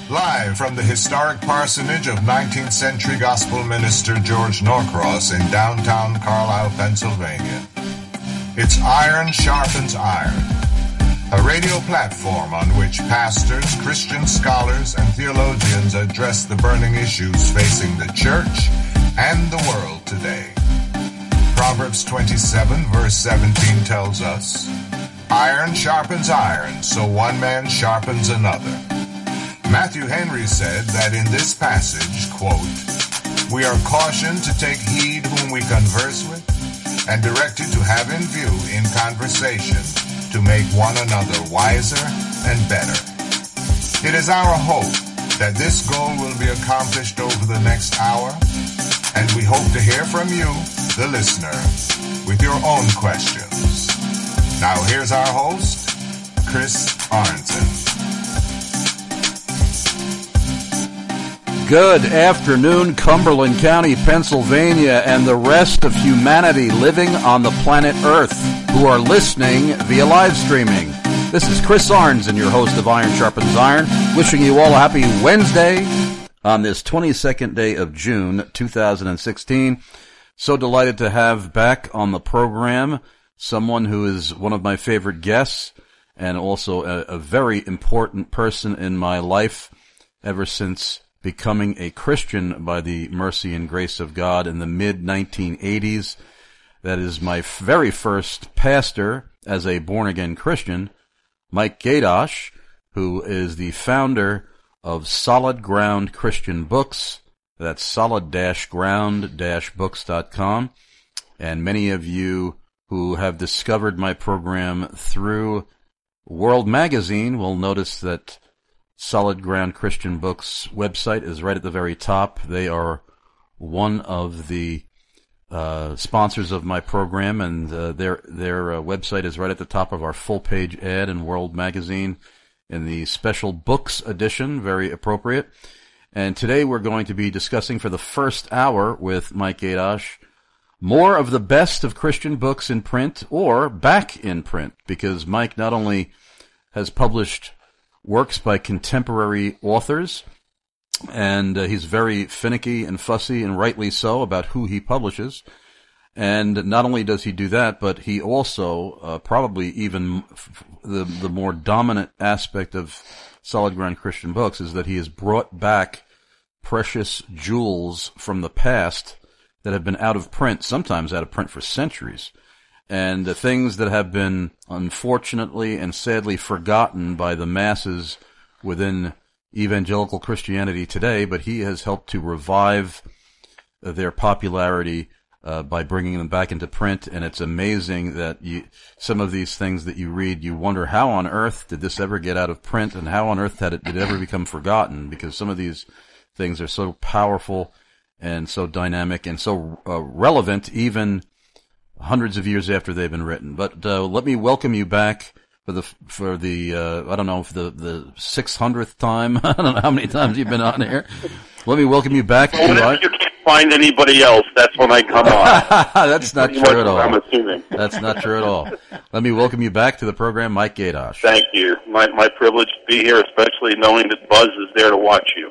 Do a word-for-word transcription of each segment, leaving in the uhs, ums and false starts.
Live from the historic parsonage of nineteenth century gospel minister George Norcross in downtown Carlisle, Pennsylvania. It's Iron Sharpens Iron, a radio platform on which pastors, Christian scholars, and theologians address the burning issues facing the church and the world today. Proverbs twenty-seven verse seventeen tells us, "Iron sharpens iron, so one man sharpens another." Matthew Henry said that in this passage, quote, "We are cautioned to take heed whom we converse with, and directed to have in view in conversation to make one another wiser and better." It is our hope that this goal will be accomplished over the next hour, and we hope to hear from you, the listener, with your own questions. Now here's our host, Chris Arnson. Good afternoon, Cumberland County, Pennsylvania, and the rest of humanity living on the planet Earth who are listening via live streaming. This is Chris Arnson, your host of Iron Sharpens Iron, wishing you all a happy Wednesday on this twenty-second day of June, two thousand sixteen. So delighted to have back on the program someone who is one of my favorite guests and also a, a very important person in my life ever since becoming a Christian by the mercy and grace of God in the mid nineteen eighties. That is my very first pastor as a born-again Christian, Mike Gaydosh, who is the founder of Solid Ground Christian Books. That's solid ground books dot com. And many of you who have discovered my program through World Magazine will notice that Solid Ground Christian Books website is right at the very top. They are one of the uh, sponsors of my program, and uh, their their uh, website is right at the top of our full-page ad in World Magazine in the special books edition, very appropriate. And today we're going to be discussing for the first hour with Mike Gaydosh more of the best of Christian books in print or back in print, because Mike not only has published works by contemporary authors, and uh, he's very finicky and fussy, and rightly so, about who he publishes. And not only does he do that, but he also, uh, probably even f- the the more dominant aspect of Solid Ground Christian Books is that he has brought back precious jewels from the past that have been out of print, sometimes out of print for centuries. And the things that have been unfortunately and sadly forgotten by the masses within evangelical Christianity today, but he has helped to revive their popularity uh, by bringing them back into print. And it's amazing that you, some of these things that you read, you wonder how on earth did this ever get out of print, and how on earth had it, did it ever become forgotten, because some of these things are so powerful and so dynamic and so uh, relevant even hundreds of years after they've been written. But uh, let me welcome you back for the for the uh, I don't know, for the the six hundredth time. I don't know how many times you've been on here. Let me welcome you back. Well, whenever I, you can't find anybody else, that's when I come on. That's not true at all. I'm assuming. That's not true at all. Let me welcome you back to the program, Mike Gaydosh. Thank you. My my privilege to be here, especially knowing that Buzz is there to watch you.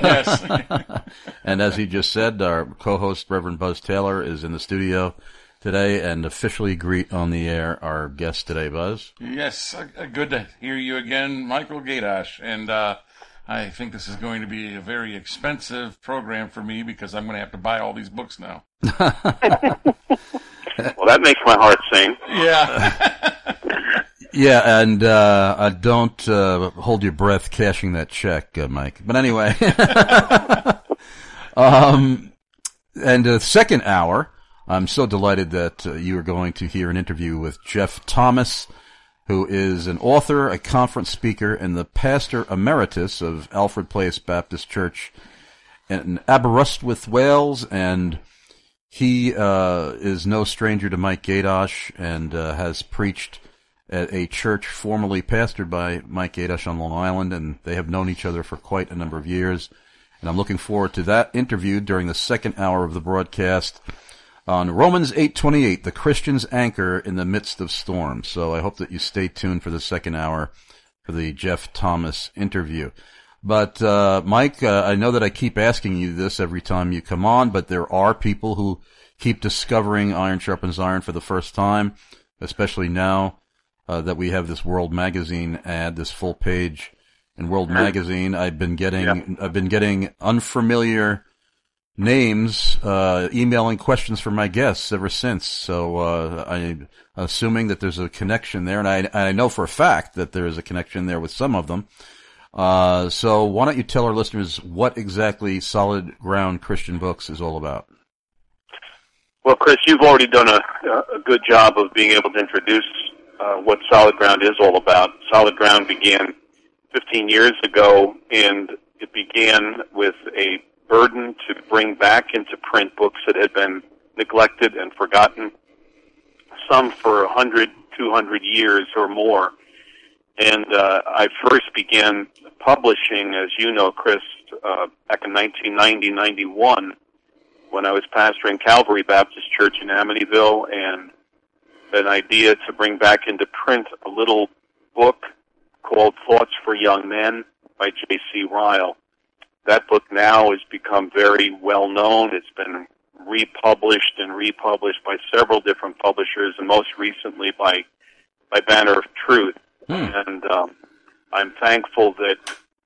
Yes. And as he just said, our co-host, Reverend Buzz Taylor, is in the studio today, and officially greet on the air our guest today, Buzz. Yes, uh, good to hear you again, Michael Gaydosh. And uh, I think this is going to be a very expensive program for me, because I'm going to have to buy all these books now. Well, that makes my heart sing. Yeah. Yeah, and uh, uh, don't uh, hold your breath cashing that check, uh, Mike. But anyway, um, and the second hour, I'm so delighted that uh, you are going to hear an interview with Jeff Thomas, who is an author, a conference speaker, and the pastor emeritus of Alfred Place Baptist Church in Aberystwyth, Wales. And he uh, is no stranger to Mike Gaydosh, and uh, has preached at a church formerly pastored by Mike Gaydosh on Long Island, and they have known each other for quite a number of years. And I'm looking forward to that interview during the second hour of the broadcast on Romans eight twenty-eight, the Christian's anchor in the midst of storms. So I hope that you stay tuned for the second hour for the Jeff Thomas interview. But, uh, Mike, uh, I know that I keep asking you this every time you come on, but there are people who keep discovering Iron Sharpens Iron for the first time, especially now, uh, that we have this World Magazine ad, this full page in World Magazine. I've been getting, yeah. I've been getting unfamiliar names, uh, emailing questions from my guests ever since. So, uh, I'm assuming that there's a connection there, and I, I know for a fact that there is a connection there with some of them. Uh, so why don't you tell our listeners what exactly Solid Ground Christian Books is all about? Well, Chris, you've already done a, a good job of being able to introduce uh, what Solid Ground is all about. Solid Ground began fifteen years ago, and it began with a burden to bring back into print books that had been neglected and forgotten, some for one hundred, two hundred years or more. And uh, I first began publishing, as you know, Chris, uh, back in nineteen ninety, ninety-one, when I was pastoring Calvary Baptist Church in Amityville, and an idea to bring back into print a little book called Thoughts for Young Men by J C Ryle. That book now has become very well known. It's been republished and republished by several different publishers, and most recently by by Banner of Truth. Hmm. And um, I'm thankful that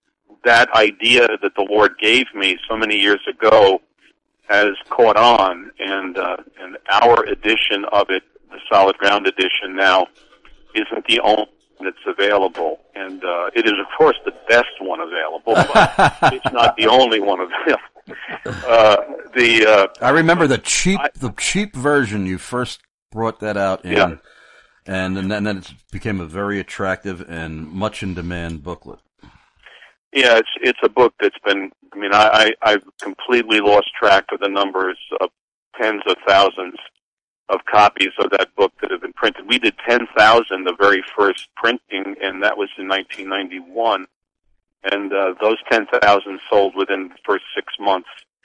that idea that the Lord gave me so many years ago has caught on, and uh, and our edition of it, the Solid Ground edition now, isn't the only that's available, and uh, it is, of course, the best one available, but it's not the only one available. Uh, the uh, I remember the cheap, I, the cheap version. You first brought that out in, yeah. and, and then it became a very attractive and much in demand booklet. Yeah, it's it's a book that's been. I mean, I, I I've completely lost track of the numbers of tens of thousands of copies of that book that have been printed. We did ten thousand the very first printing, and that was in nineteen ninety-one. And uh, those ten thousand sold within the first six months.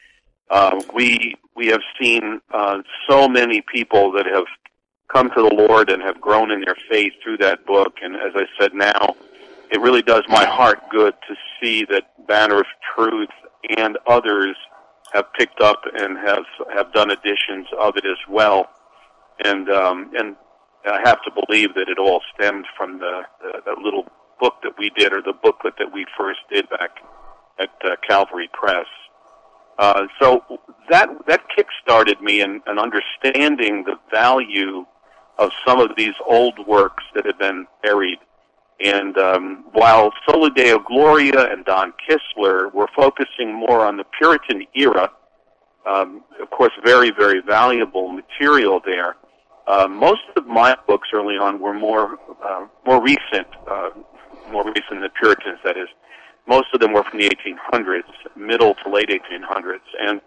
Uh, we we have seen uh, so many people that have come to the Lord and have grown in their faith through that book. And as I said now, it really does my heart good to see that Banner of Truth and others have picked up and have have done editions of it as well. And um, and I have to believe that it all stemmed from the, the, the little book that we did, or the booklet that we first did back at uh, Calvary Press. Uh, so that that kick-started me in, in understanding the value of some of these old works that had been buried. And um, while Soli Deo Gloria and Don Kistler were focusing more on the Puritan era, um, of course, very, very valuable material there. Uh, most of my books early on were more uh, more recent, uh, more recent than the Puritans, that is. Most of them were from the eighteen hundreds, middle to late eighteen hundreds, and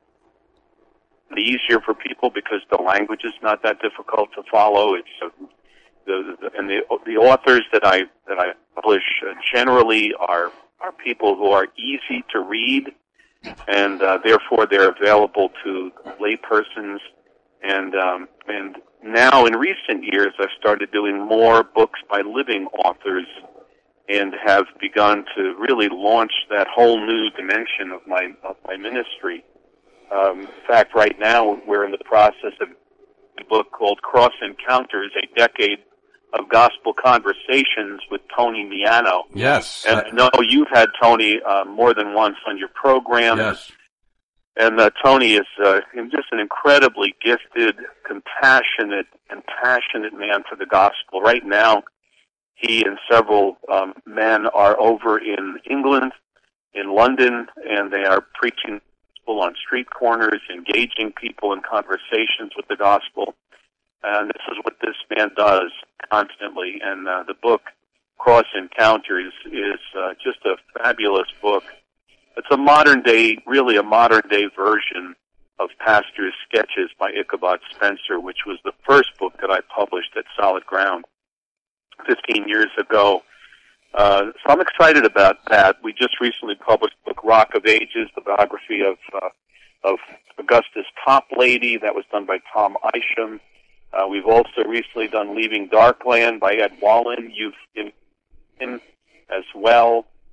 easier for people because the language is not that difficult to follow. It's uh, the, the and the the authors that I that I publish uh, generally are are people who are easy to read, and uh, therefore they're available to laypersons. And um, and now in recent years, I've started doing more books by living authors, and have begun to really launch that whole new dimension of my of my ministry. Um, in fact, right now we're in the process of a book called Cross Encounters: A Decade of Gospel Conversations with Tony Miano. Yes, and I know you've had Tony uh, more than once on your program. Yes. And uh, Tony is uh, just an incredibly gifted, compassionate, and passionate man for the gospel. Right now, he and several um, men are over in England, in London, and they are preaching the gospel on street corners, engaging people in conversations with the gospel. And this is what this man does constantly. And uh, the book, Cross Encounters, is uh, just a fabulous book. It's a modern-day, really a modern-day version of Pastor's Sketches by Ichabod Spencer, which was the first book that I published at Solid Ground fifteen years ago. Uh, so I'm excited about that. We just recently published the book Rock of Ages, the biography of uh, of Augustus Toplady. That was done by Tom Isham. Uh, we've also recently done Leaving Darkland by Ed Wallen. You've in, in as well.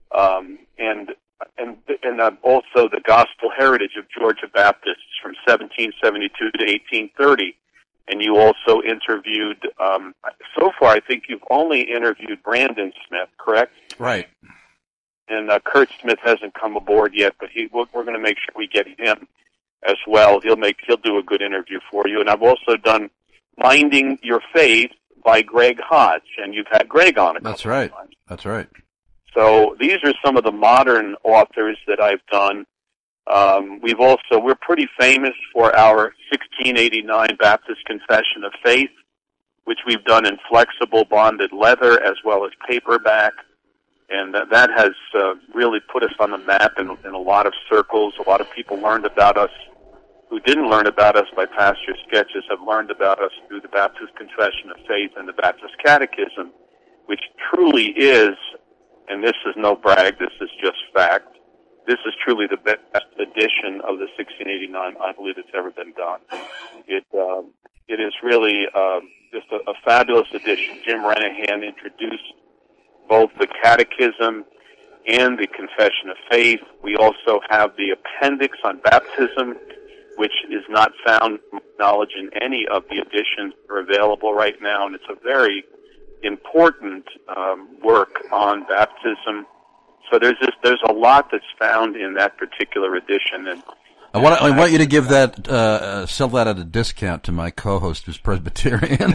um, and and and uh, also the gospel heritage of Georgia Baptists from seventeen seventy-two to eighteen thirty. And you also interviewed, um, so far I think you've only interviewed Brandon Smith, correct? Right. And uh, Kurt Smith hasn't come aboard yet, but he, we're, we're going to make sure we get him as well. He'll make he'll do a good interview for you. And I've also done Minding Your Faith by Greg Hodge, and you've had Greg on it. That's right. Times. That's right. So these are some of the modern authors that I've done. Um, we've also, we're pretty famous for our sixteen eighty-nine Baptist Confession of Faith, which we've done in flexible bonded leather as well as paperback. And uh, that has uh, really put us on the map in, in a lot of circles. A lot of people learned about us who didn't learn about us by past year sketches have learned about us through the Baptist Confession of Faith and the Baptist Catechism, which truly is, and this is no brag, this is just fact, this is truly the best edition of the sixteen eighty-nine I believe that's ever been done. It um, it is really um, just a, a fabulous edition. Jim Renahan introduced both the Catechism and the Confession of Faith. We also have the appendix on baptism, which is not found, to my knowledge, in any of the editions that are available right now, and it's a very important um, work on baptism. So there's just, there's a lot that's found in that particular edition. And I want, I want you to give that, uh, sell that at a discount to my co-host who's Presbyterian.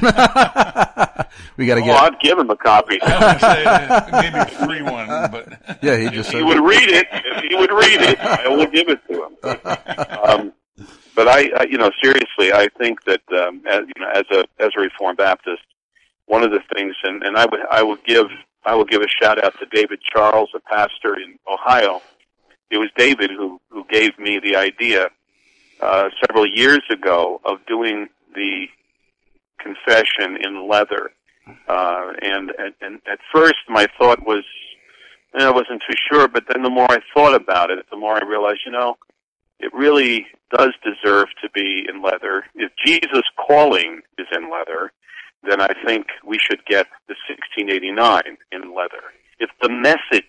We got to oh, get. I'd give him a copy. I would say uh, maybe a free one, but yeah, he just. If he would read it, if he would read it, I will give it to him. But, um, but I, I, you know, seriously, I think that um, as you know, as a as a Reformed Baptist, one of the things, and, and I would I would give I will give a shout out to David Charles, a pastor in Ohio. It was David who, who gave me the idea uh, several years ago of doing the confession in leather. Uh, and, and, and at first my thought was, I wasn't too sure, but then the more I thought about it, the more I realized, you know, it really does deserve to be in leather. If Jesus' calling is in leather, then I think we should get the sixteen eighty-nine in leather. If the message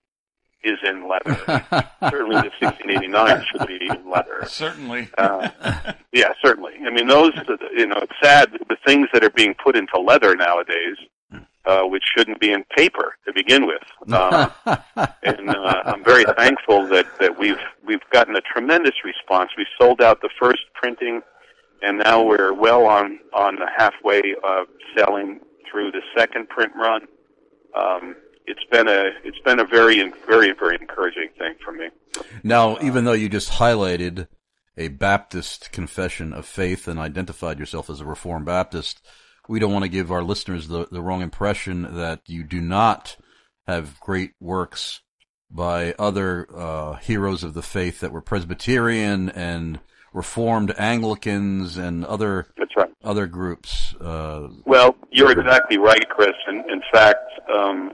is in leather, certainly the sixteen eighty-nine should be in leather. Certainly. Uh, yeah, certainly. I mean, those, you know, it's sad, the things that are being put into leather nowadays, uh, which shouldn't be in paper to begin with. Um, and uh, I'm very thankful that, that we've we've gotten a tremendous response. We sold out the first printing, and now we're well on on the halfway of selling through the second print run. Um, it's been a it's been a very very very encouraging thing for me. Now, even though you just highlighted a Baptist confession of faith and identified yourself as a Reformed Baptist, we don't want to give our listeners the, the wrong impression that you do not have great works by other uh, heroes of the faith that were Presbyterian and Reformed Anglicans and other That's right. other groups. Uh, well, you're exactly right, Chris. In, in fact, um,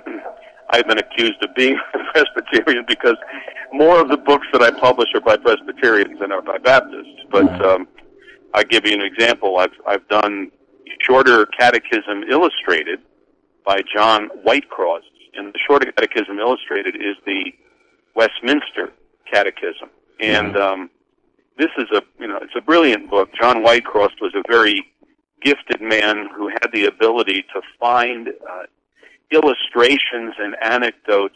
I've been accused of being a Presbyterian because more of the books that I publish are by Presbyterians than are by Baptists. But um, I'll give you an example. I've I've done Shorter Catechism Illustrated by John Whitecross, and the Shorter Catechism Illustrated is the Westminster Catechism. And um, this is a you know it's a brilliant book. John Whitecross was a very gifted man who had the ability to find uh, illustrations and anecdotes.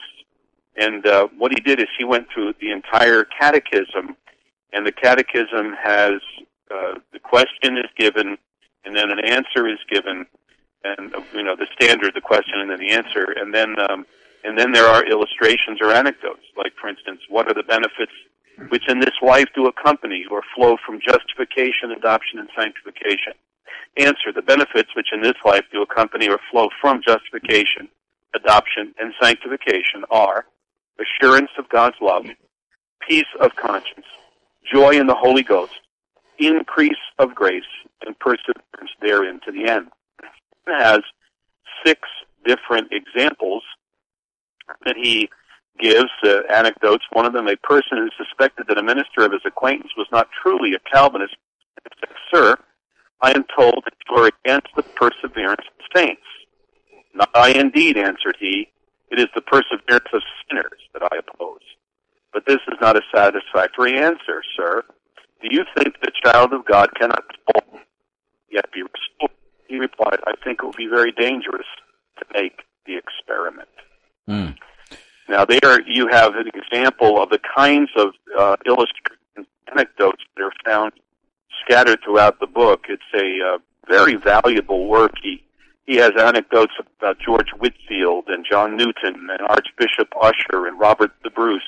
And uh, what he did is he went through the entire catechism, and the catechism has uh, the question is given, and then an answer is given, and uh, you know the standard, the question, and then the answer, and then um, and then there are illustrations or anecdotes. Like, for instance, what are the benefits which in this life do accompany or flow from justification, adoption, and sanctification? Answer: the benefits which in this life do accompany or flow from justification, adoption, and sanctification are assurance of God's love, peace of conscience, joy in the Holy Ghost, increase of grace, and perseverance therein to the end. It has six different examples that he gives, uh, anecdotes. One of them, a person who suspected that a minister of his acquaintance was not truly a Calvinist said, "Sir, I am told that you are against the perseverance of saints." "Not I indeed," answered he. "It is the perseverance of sinners not a satisfactory answer, sir. Do you think the child of God cannot fall yet be restored? He replied, I think it would be very dangerous to make the experiment. Mm. Now, there you have an example of the kinds of uh, illustrations, anecdotes that are found scattered throughout the book. It's a uh, very valuable work. He, he has anecdotes about George Whitefield and John Newton and Archbishop Usher and Robert the Bruce.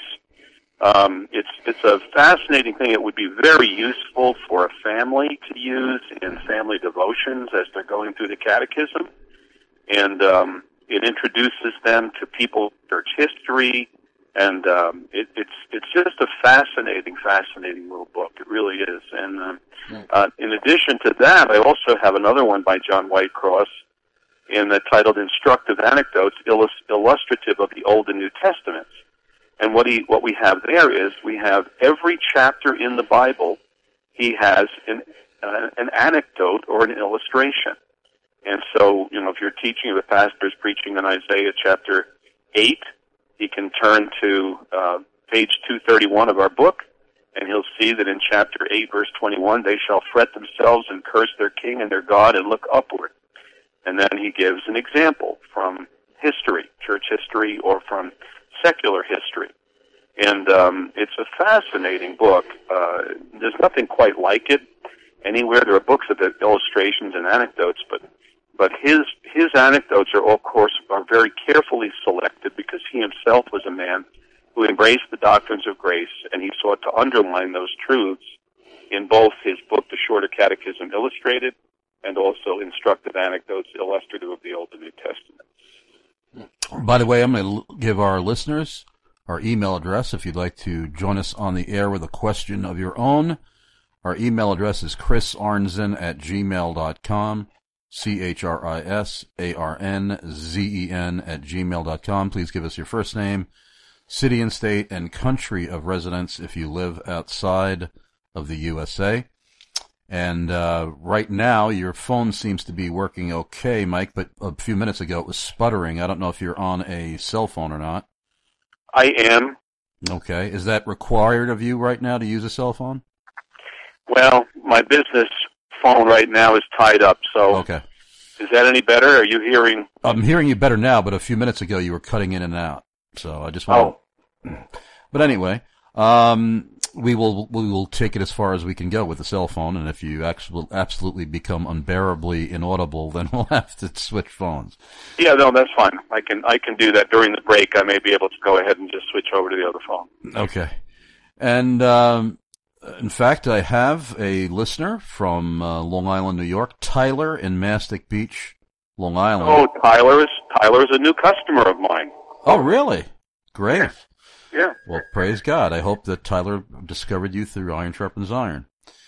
Um, it's it's a fascinating thing. It would be very useful for a family to use in family devotions as they're going through the catechism. And um, it introduces them to people's church history. And um, it, it's it's just a fascinating, fascinating little book. It really is. And um, uh, in addition to that, I also have another one by John Whitecross, in the titled "Instructive Anecdotes Illus- Illustrative of the Old and New Testaments." And what he what we have there is we have every chapter in the Bible. He has an uh, an anecdote or an illustration. And so, you know, if you're teaching, if a pastor is preaching in Isaiah chapter eight, he can turn to uh, page two thirty-one of our book, and he'll see that in chapter eight, verse twenty-one, they shall fret themselves and curse their king and their God and look upward. And then he gives an example from history, church history, or from secular history. And um, it's a fascinating book. Uh, there's nothing quite like it anywhere. There are books of illustrations and anecdotes, but but his his anecdotes are, of course, are very carefully selected because he himself was a man who embraced the doctrines of grace, and he sought to underline those truths in both his book, The Shorter Catechism Illustrated, and also Instructive Anecdotes Illustrative of the Old and New Testament. By the way, I'm going to give our listeners our email address if you'd like to join us on the air with a question of your own. Our email address is chris arnzen at gmail dot com, C H R I S A R N Z E N at gmail dot com. Please give us your first name, city and state, and country of residence if you live outside of the U S A. And uh, right now, your phone seems to be working okay, Mike, but a few minutes ago it was sputtering. I don't know if you're on a cell phone or not. I am. Okay. Is that required of you right now to use a cell phone? Well, my business phone right now is tied up, so okay. Is that any better? Are you hearing? I'm hearing you better now, but a few minutes ago you were cutting in and out. So I just want oh. to... But anyway, um, we will we will take it as far as we can go with the cell phone, and if you actually absolutely become unbearably inaudible, then we'll have to switch phones. Yeah, no, that's fine. I can I can do that during the break. I may be able to go ahead and just switch over to the other phone. Okay. And um, in fact, I have a listener from uh, Long Island, New York, Tyler in Mastic Beach, Long Island. Oh, Tyler is Tyler is a new customer of mine. Oh, really? Great. Yeah. Well, praise God. I hope that Tyler discovered you through Iron Sharpens Iron.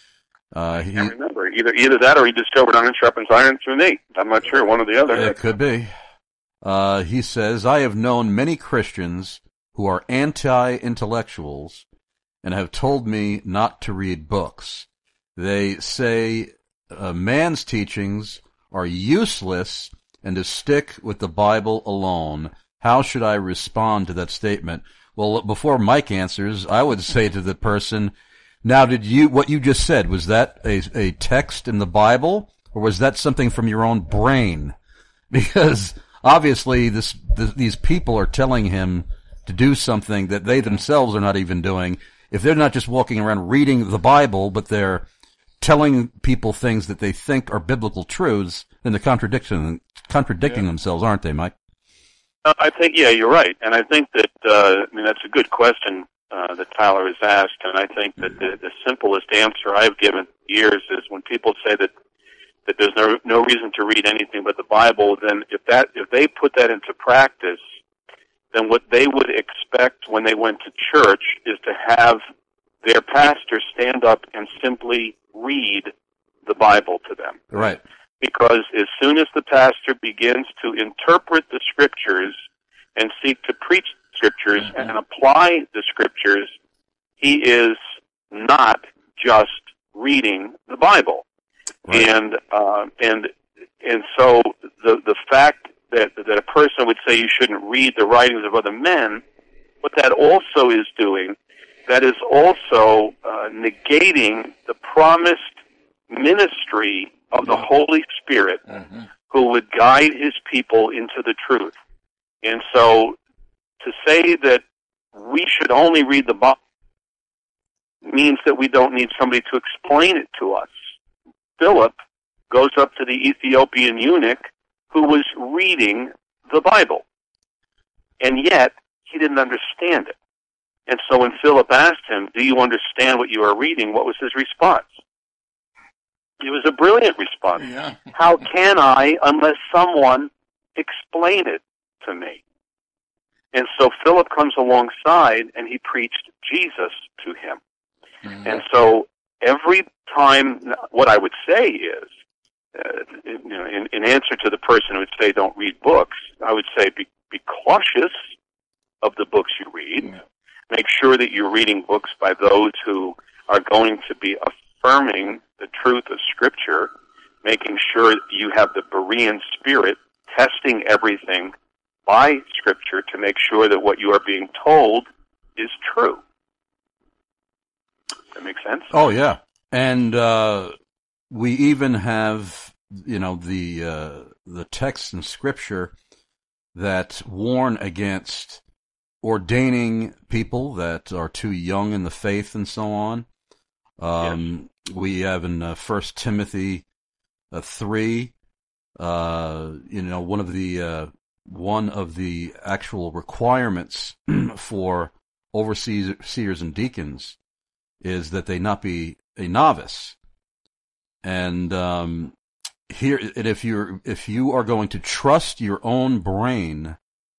Uh, he, I remember. Either either that or he discovered Iron Sharpens Iron through me. I'm not sure. One or the other. It could be. Uh, he says, I have known many Christians who are anti-intellectuals and have told me not to read books. They say uh, man's teachings are useless and to stick with the Bible alone. How should I respond to that statement? Well, before Mike answers, I would say to the person, now did you, what you just said, was that a, a text in the Bible or was that something from your own brain? Because obviously this, this these people are telling him to do something that they themselves are not even doing. If they're not just walking around reading the Bible, but they're telling people things that they think are biblical truths, then they're contradicting, contradicting yeah. themselves, aren't they, Mike? Uh, I think, yeah, you're right. And I think that, uh, I mean, that's a good question uh, that Tyler has asked. And I think that the, the simplest answer I've given for years is when people say that, that there's no, no reason to read anything but the Bible, then if that, if they put that into practice, then what they would expect when they went to church is to have their pastor stand up and simply read the Bible to them. Right. Because as soon as the pastor begins to interpret the Scriptures and seek to preach the Scriptures mm-hmm. and apply the Scriptures, he is not just reading the Bible. Right. And uh, and and so the the fact that that a person would say you shouldn't read the writings of other men, what that also is doing, that is also uh, negating the promised ministry of the Holy Spirit mm-hmm. who would guide his people into the truth. And so to say that we should only read the Bible means that we don't need somebody to explain it to us. Philip goes up to the Ethiopian eunuch who was reading the Bible, and yet he didn't understand it. And so when Philip asked him, do you understand what you are reading, what was his response? It was a brilliant response. Yeah. How can I unless someone explain it to me? And so Philip comes alongside and he preached Jesus to him. Mm-hmm. And so every time, what I would say is, uh, you know, in, in answer to the person who would say don't read books, I would say be, be cautious of the books you read. Mm-hmm. Make sure that you're reading books by those who are going to be affirming the truth of Scripture, making sure that you have the Berean spirit testing everything by Scripture to make sure that what you are being told is true. Does that make sense? Oh, yeah. And uh, we even have, you know, the uh, the texts in Scripture that warn against ordaining people that are too young in the faith and so on. Um, yes. We have in uh, First Timothy uh, three, uh, you know, one of the uh, one of the actual requirements for overseers and deacons is that they not be a novice. And um, here, and if you're if you are going to trust your own brain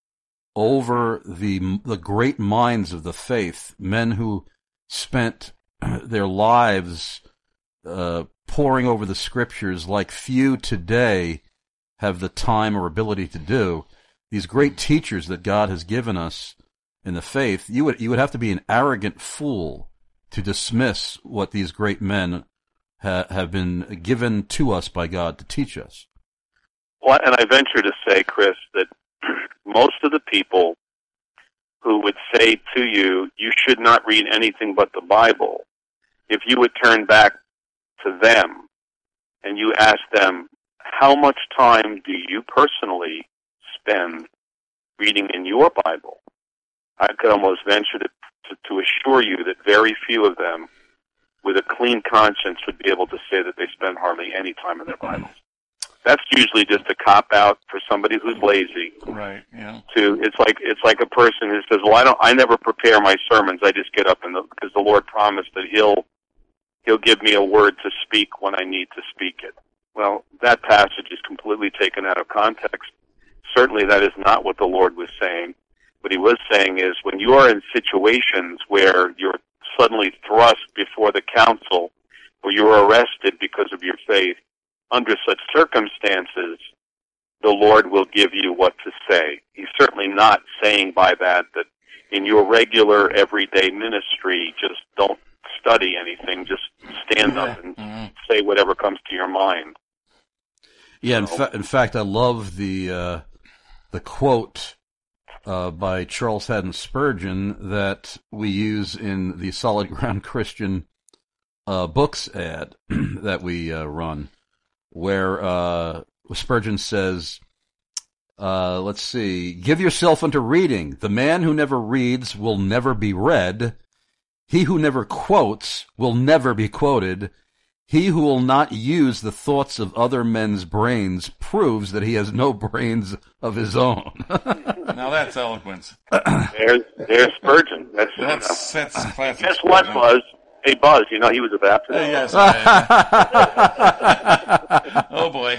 over the the great minds of the faith, men who spent their lives uh, poring over the Scriptures like few today have the time or ability to do, these great teachers that God has given us in the faith, you would you would have to be an arrogant fool to dismiss what these great men ha- have been given to us by God to teach us. Well, and I venture to say, Chris, that most of the people who would say to you, you should not read anything but the Bible, if you would turn back to them and you ask them, how much time do you personally spend reading in your Bible? I could almost venture to, to, to assure you that very few of them with a clean conscience would be able to say that they spend hardly any time in their Bibles. That's usually just a cop-out for somebody who's lazy. Right, yeah. To it's like it's like a person who says, "Well, I don't. I never prepare my sermons. I just get up and the, because the Lord promised that He'll He'll give me a word to speak when I need to speak it." Well, that passage is completely taken out of context. Certainly, that is not what the Lord was saying. What He was saying is, when you are in situations where you're suddenly thrust before the council, or you're arrested because of your faith, under such circumstances, the Lord will give you what to say. He's certainly not saying by that that in your regular everyday ministry, just don't study anything, just stand up and mm-hmm. say whatever comes to your mind. Yeah, in, fa- in fact, I love the uh, the quote uh, by Charles Haddon Spurgeon that we use in the Solid Ground Christian uh, books ad that we uh, run, where uh, Spurgeon says, uh, let's see, give yourself unto reading. The man who never reads will never be read. He who never quotes will never be quoted. He who will not use the thoughts of other men's brains proves that he has no brains of his own. Now that's eloquence. There's, there's Spurgeon. That's, that's, that's classic. Guess what, Buzz? Hey, Buzz, you know he was a Baptist. Uh, yes. Oh, boy.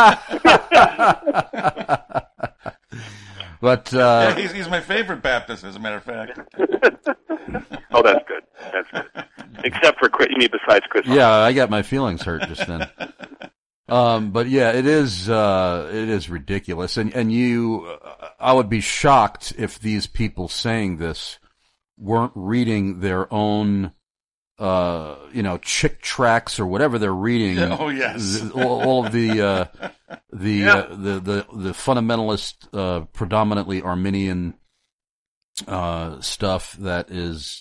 But uh, yeah, he's, he's my favorite Baptist, as a matter of fact. Oh, that's good. That's good. Except for Chris, you mean besides Chris? Yeah, I got my feelings hurt just then. Um, but yeah, it is uh, it is ridiculous, and and you, uh, I would be shocked if these people saying this weren't reading their own. Uh, you know, chick tracts or whatever they're reading. Oh yes, all, all of the uh, the, yeah. uh, the the the fundamentalist, uh, predominantly Arminian uh, stuff that is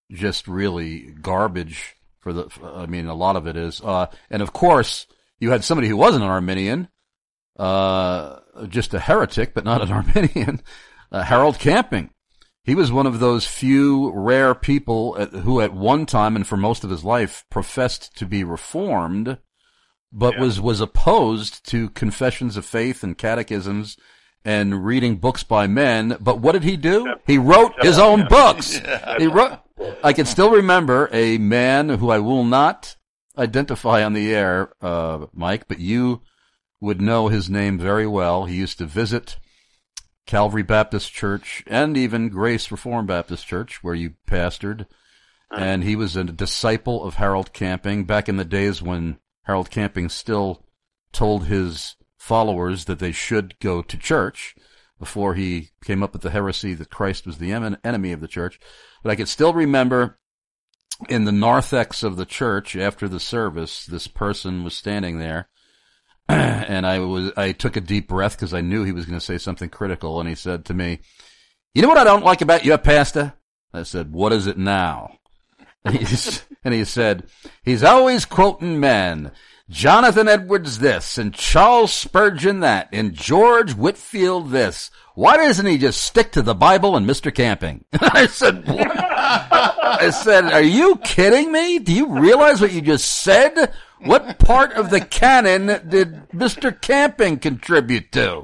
just really garbage for the, I mean, a lot of it is. Uh, and of course, you had somebody who wasn't an Arminian, uh, just a heretic, but not an Arminian, uh, Harold Camping. He was one of those few rare people at, who at one time and for most of his life professed to be Reformed, but yeah. was, was opposed to confessions of faith and catechisms and reading books by men. But what did he do? Yeah. He wrote his own yeah. books. Yeah. He wrote, I can still remember a man who I will not identify on the air, uh, Mike, but you would know his name very well. He used to visit Calvary Baptist Church and even Grace Reformed Baptist Church, where you pastored. And he was a disciple of Harold Camping back in the days when Harold Camping still told his followers that they should go to church before he came up with the heresy that Christ was the enemy of the church. But I could still remember in the narthex of the church after the service, this person was standing there, and I was I took a deep breath because I knew he was going to say something critical, and he said to me, "You know what I don't like about your pastor?" I said, "What is it now?" And he, and he said, "He's always quoting men. Jonathan Edwards this, and Charles Spurgeon that, and George Whitefield this. Why doesn't he just stick to the Bible and Mister Camping?" I said, what? I said, "Are you kidding me? Do you realize what you just said? What part of the canon did Mister Camping contribute to?"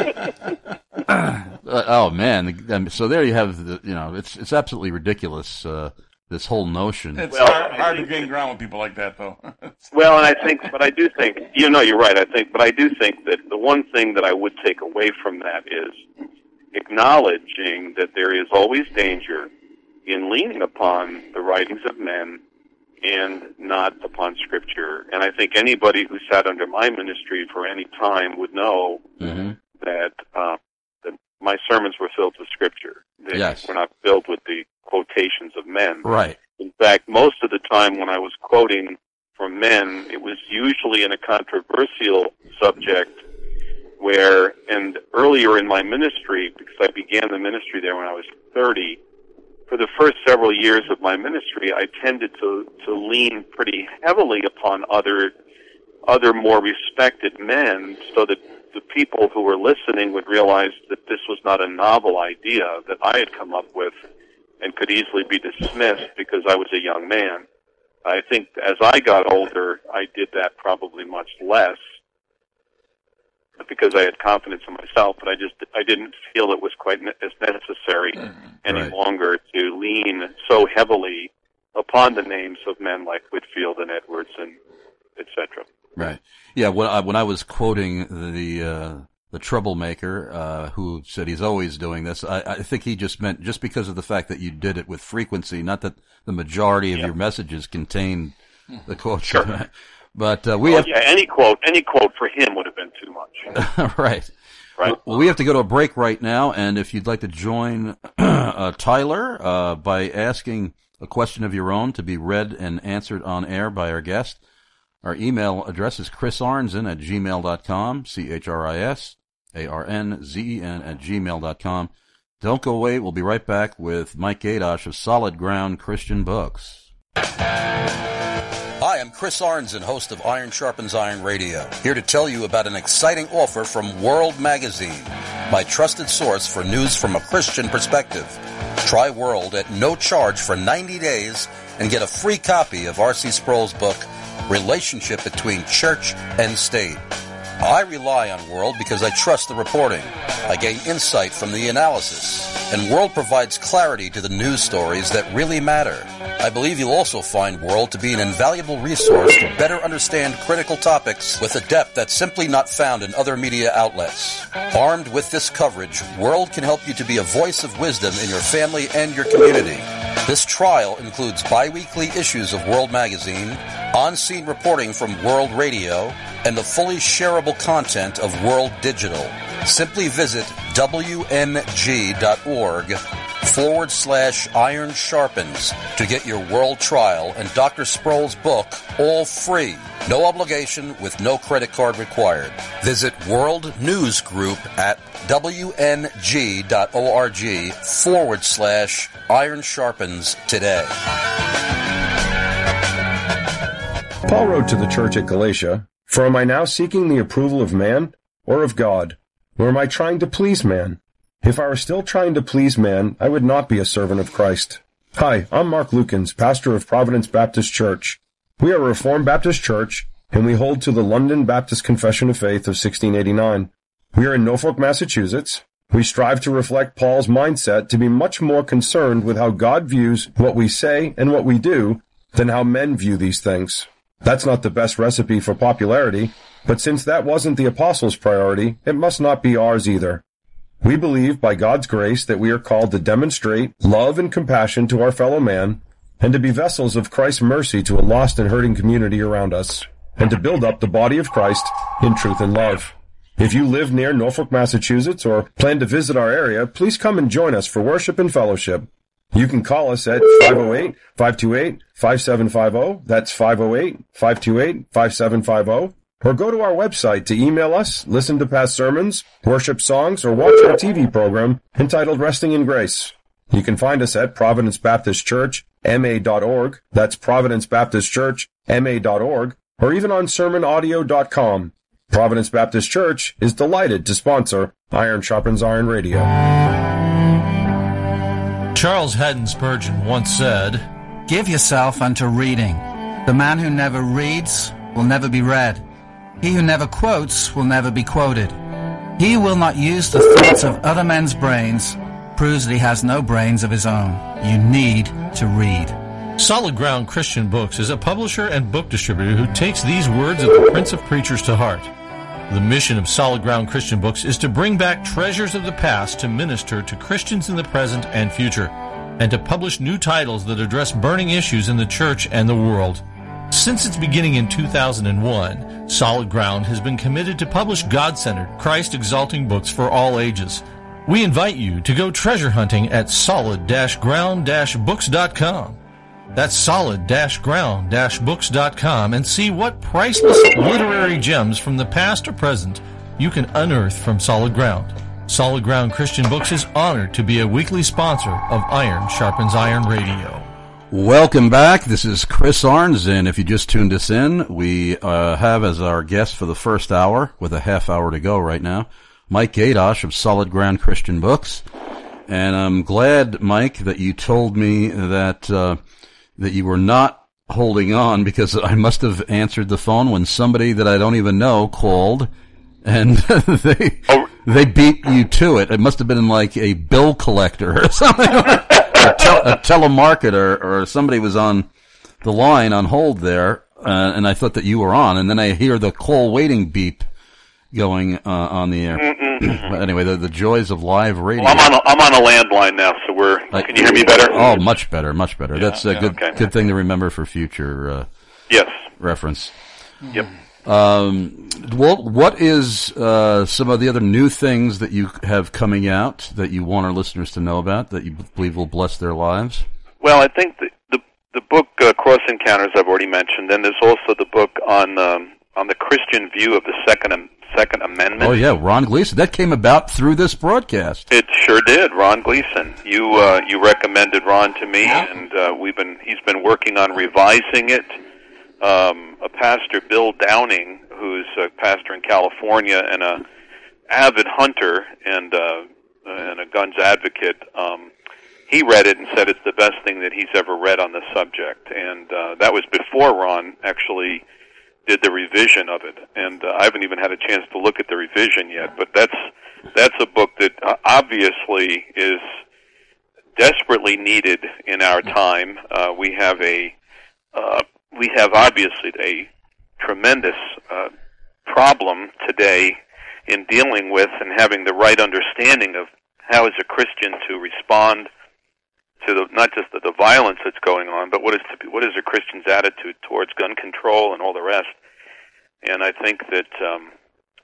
uh, oh man! So there you have the, you know, it's it's absolutely ridiculous. Uh, This whole notion. It's well, hard, hard to gain ground with people like that, though. Well, and I think, but I do think, you know, you're right. I think, but I do think that the one thing that I would take away from that is acknowledging that there is always danger in leaning upon the writings of men and not upon Scripture. And I think anybody who sat under my ministry for any time would know mm-hmm. that, uh, that my sermons were filled with Scripture. They yes. were not filled with the quotations of men. Right. In fact, most of the time when I was quoting from men, it was usually in a controversial subject where, and earlier in my ministry, because I began the ministry there when I was thirty, for the first several years of my ministry, I tended to, to lean pretty heavily upon other, other more respected men so that the people who were listening would realize that this was not a novel idea that I had come up with and could easily be dismissed because I was a young man. I think as I got older, I did that probably much less because I had confidence in myself, but I just I didn't feel it was quite ne- as necessary mm-hmm. any right. longer to lean so heavily upon the names of men like Whitefield and Edwards and et cetera. Right. Yeah. When I, when I was quoting the uh, the troublemaker uh, who said he's always doing this, I, I think he just meant just because of the fact that you did it with frequency, not that the majority of yep. your messages contain the quote. Sure. But uh, we oh, have yeah, any quote, any quote for him would have been too much. Right. Right. Well, we have to go to a break right now, and if you'd like to join uh, Tyler uh, by asking a question of your own to be read and answered on air by our guest, our email address is chris arnzen at gmail dot com, C H R I S A R N Z E N at gmail dot com. Don't go away. We'll be right back with Mike Gaydosh of Solid Ground Christian Books. Hi, I'm Chris Arnzen, host of Iron Sharpens Iron Radio, here to tell you about an exciting offer from World Magazine, my trusted source for news from a Christian perspective. Try World at no charge for ninety days and get a free copy of R C Sproul's book, Relationship Between Church and State. I rely on World because I trust the reporting. I gain insight from the analysis, and World provides clarity to the news stories that really matter. I believe you'll also find World to be an invaluable resource to better understand critical topics with a depth that's simply not found in other media outlets. Armed with this coverage, World can help you to be a voice of wisdom in your family and your community. This trial includes bi-weekly issues of World Magazine, on-scene reporting from World Radio, and the fully shareable content of World Digital. Simply visit wmg.org forward slash iron sharpens to get your world trial and Doctor Sproul's book all free. No obligation with no credit card required. Visit World News Group at wmg.org forward slash iron sharpens today. Paul wrote to the church at Galatia, "For am I now seeking the approval of man or of God? Or am I trying to please man? If I were still trying to please man, I would not be a servant of Christ." Hi, I'm Mark Lukens, pastor of Providence Baptist Church. We are a Reformed Baptist church, and we hold to the London Baptist Confession of Faith of sixteen eighty-nine. We are in Norfolk, Massachusetts. We strive to reflect Paul's mindset to be much more concerned with how God views what we say and what we do than how men view these things. That's not the best recipe for popularity, but since that wasn't the apostles' priority, it must not be ours either. We believe, by God's grace, that we are called to demonstrate love and compassion to our fellow man, and to be vessels of Christ's mercy to a lost and hurting community around us, and to build up the body of Christ in truth and love. If you live near Norfolk, Massachusetts, or plan to visit our area, please come and join us for worship and fellowship. You can call us at five oh eight, five two eight, five seven five zero, that's five oh eight, five two eight, five seven five zero, or go to our website to email us, listen to past sermons, worship songs, or watch our T V program entitled Resting in Grace. You can find us at Providence Baptist Church, M A dot org, that's Providence Baptist Church, M A dot org, or even on sermon audio dot com. Providence Baptist Church is delighted to sponsor Iron Sharpens Iron Radio. Charles Haddon Spurgeon once said, "Give yourself unto reading. The man who never reads will never be read. He who never quotes will never be quoted. He who will not use the thoughts of other men's brains proves that he has no brains of his own. You need to read." Solid Ground Christian Books is a publisher and book distributor who takes these words of the Prince of Preachers to heart. The mission of Solid Ground Christian Books is to bring back treasures of the past to minister to Christians in the present and future, and to publish new titles that address burning issues in the church and the world. Since its beginning in two thousand one, Solid Ground has been committed to publish God-centered, Christ-exalting books for all ages. We invite you to go treasure hunting at solid ground books dot com. That's solid ground books dot com, and see what priceless literary gems from the past or present you can unearth from Solid Ground. Solid Ground Christian Books is honored to be a weekly sponsor of Iron Sharpens Iron Radio. Welcome back. This is Chris Arns, and if you just tuned us in, we uh, have as our guest for the first hour, with a half hour to go right now, Mike Gaydosh of Solid Ground Christian Books. And I'm glad, Mike, that you told me that uh, that you were not holding on, because I must have answered the phone when somebody that I don't even know called, and they oh. they beat you to it. It must have been like a bill collector or something, or a, tel- a telemarketer, or somebody was on the line on hold there, uh, and I thought that you were on, and then I hear the call waiting beep going uh, on the air. Anyway, the, the joys of live radio. Well, I'm on a, I'm on a landline now, so we're. Uh, can you hear me better? Oh, much better, much better. Yeah, That's a yeah, good okay. good thing to remember for future. Uh, yes. Reference. Yep. Um, what what is uh, some of the other new things that you have coming out that you want our listeners to know about, that you believe will bless their lives? Well, I think the the, the book uh, Cross Encounters I've already mentioned, and there's also the book on um, on the Christian view of the Second Amendment. Second Amendment. Oh yeah, Ron Gleason. That came about through this broadcast. It sure did, Ron Gleason. You uh, you recommended Ron to me, and uh, we've been he's been working on revising it. Um, a pastor, Bill Downing, who's a pastor in California and a avid hunter and uh, and a guns advocate, um, he read it and said it's the best thing that he's ever read on the subject, and uh, that was before Ron actually did the revision of it, and uh, I haven't even had a chance to look at the revision yet, but that's that's a book that uh, obviously is desperately needed in our time. Uh, we have a uh, we have obviously a tremendous uh, problem today in dealing with and having the right understanding of how as a Christian to respond to the, not just the, the violence that's going on, but what is to be, what is a Christian's attitude towards gun control and all the rest. And I think that um,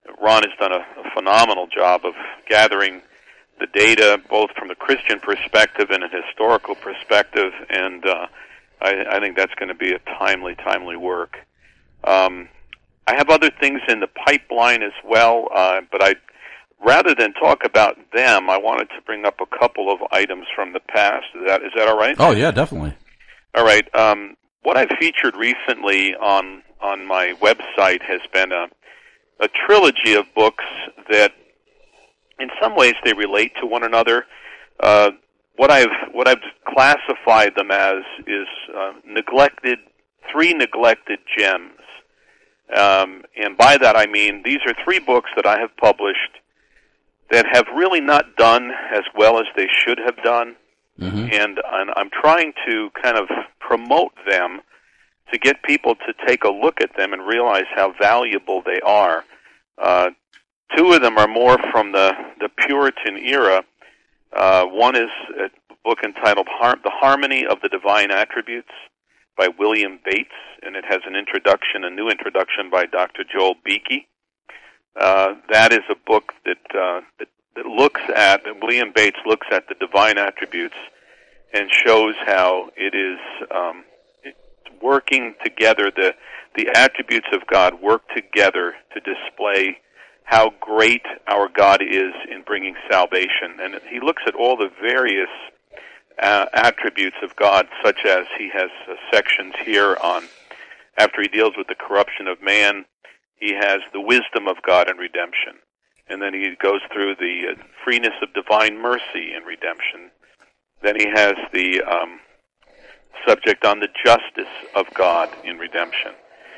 Ron has done a, a phenomenal job of gathering the data, both from a Christian perspective and a historical perspective, and uh, I, I think that's going to be a timely, timely work. Um, I have other things in the pipeline as well, uh, but I, rather than talk about them, I wanted to bring up a couple of items from the past. Is that is that all right? Oh, yeah, definitely. All right. Um, what I've featured recently on on my website has been a, a trilogy of books that, in some ways, they relate to one another. Uh, what I've what I've classified them as is uh, neglected three neglected gems, um, and by that I mean these are three books that I have published that have really not done as well as they should have done, mm-hmm. and, and I'm trying to kind of promote them to get people to take a look at them and realize how valuable they are. Uh, two of them are more from the, the Puritan era. Uh, one is a book entitled Har- The Harmony of the Divine Attributes by William Bates, and it has an introduction, a new introduction by Doctor Joel Beeke. Uh, that is a book that, uh, that that looks at, William Bates looks at the divine attributes and shows how it is um, working together, the the attributes of God work together to display how great our God is in bringing salvation. And he looks at all the various uh, attributes of God, such as he has uh, sections here on, after he deals with the corruption of man, he has the wisdom of God and redemption. And then he goes through the uh, freeness of divine mercy and redemption. Then he has the um, subject on the justice of God in redemption.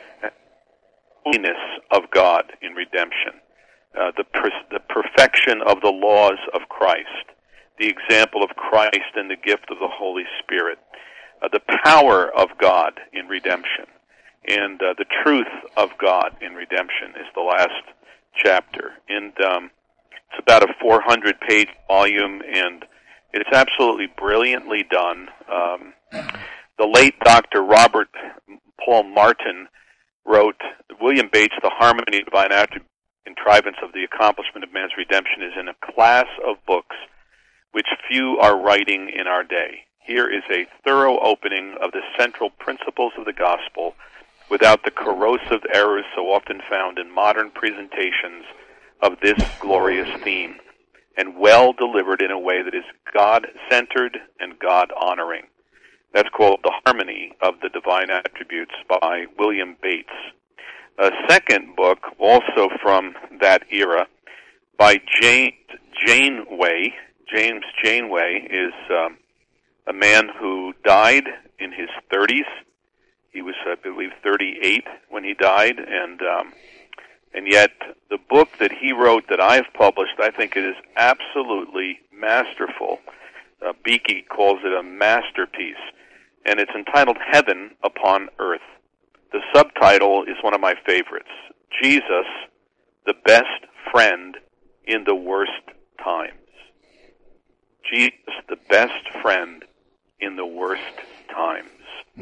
Holiness of God in redemption. Uh, the, per- the perfection of the laws of Christ. The example of Christ and the gift of the Holy Spirit. Uh, the power of God in redemption. And uh, the truth of God in redemption is the last chapter. And um, it's about a four hundred page volume, and it's absolutely brilliantly done. Um, the late Doctor Robert Paul Martin wrote, William Bates, The Harmony of Divine Attributes, Contrivance of the Accomplishment of Man's Redemption, is in a class of books which few are writing in our day. Here is a thorough opening of the central principles of the gospel without the corrosive errors so often found in modern presentations of this glorious theme, and well delivered in a way that is God-centered and God-honoring. That's called The Harmony of the Divine Attributes by William Bates. A second book, also from that era, by James Janeway. James Janeway is um, a man who died in his thirties. He was, I believe, thirty-eight when he died, and um, and yet the book that he wrote that I've published, I think it is absolutely masterful. Uh, Beeke calls it a masterpiece, and it's entitled Heaven Upon Earth. The subtitle is one of my favorites, Jesus, the Best Friend in the Worst Times. Jesus, the Best Friend in the Worst Times.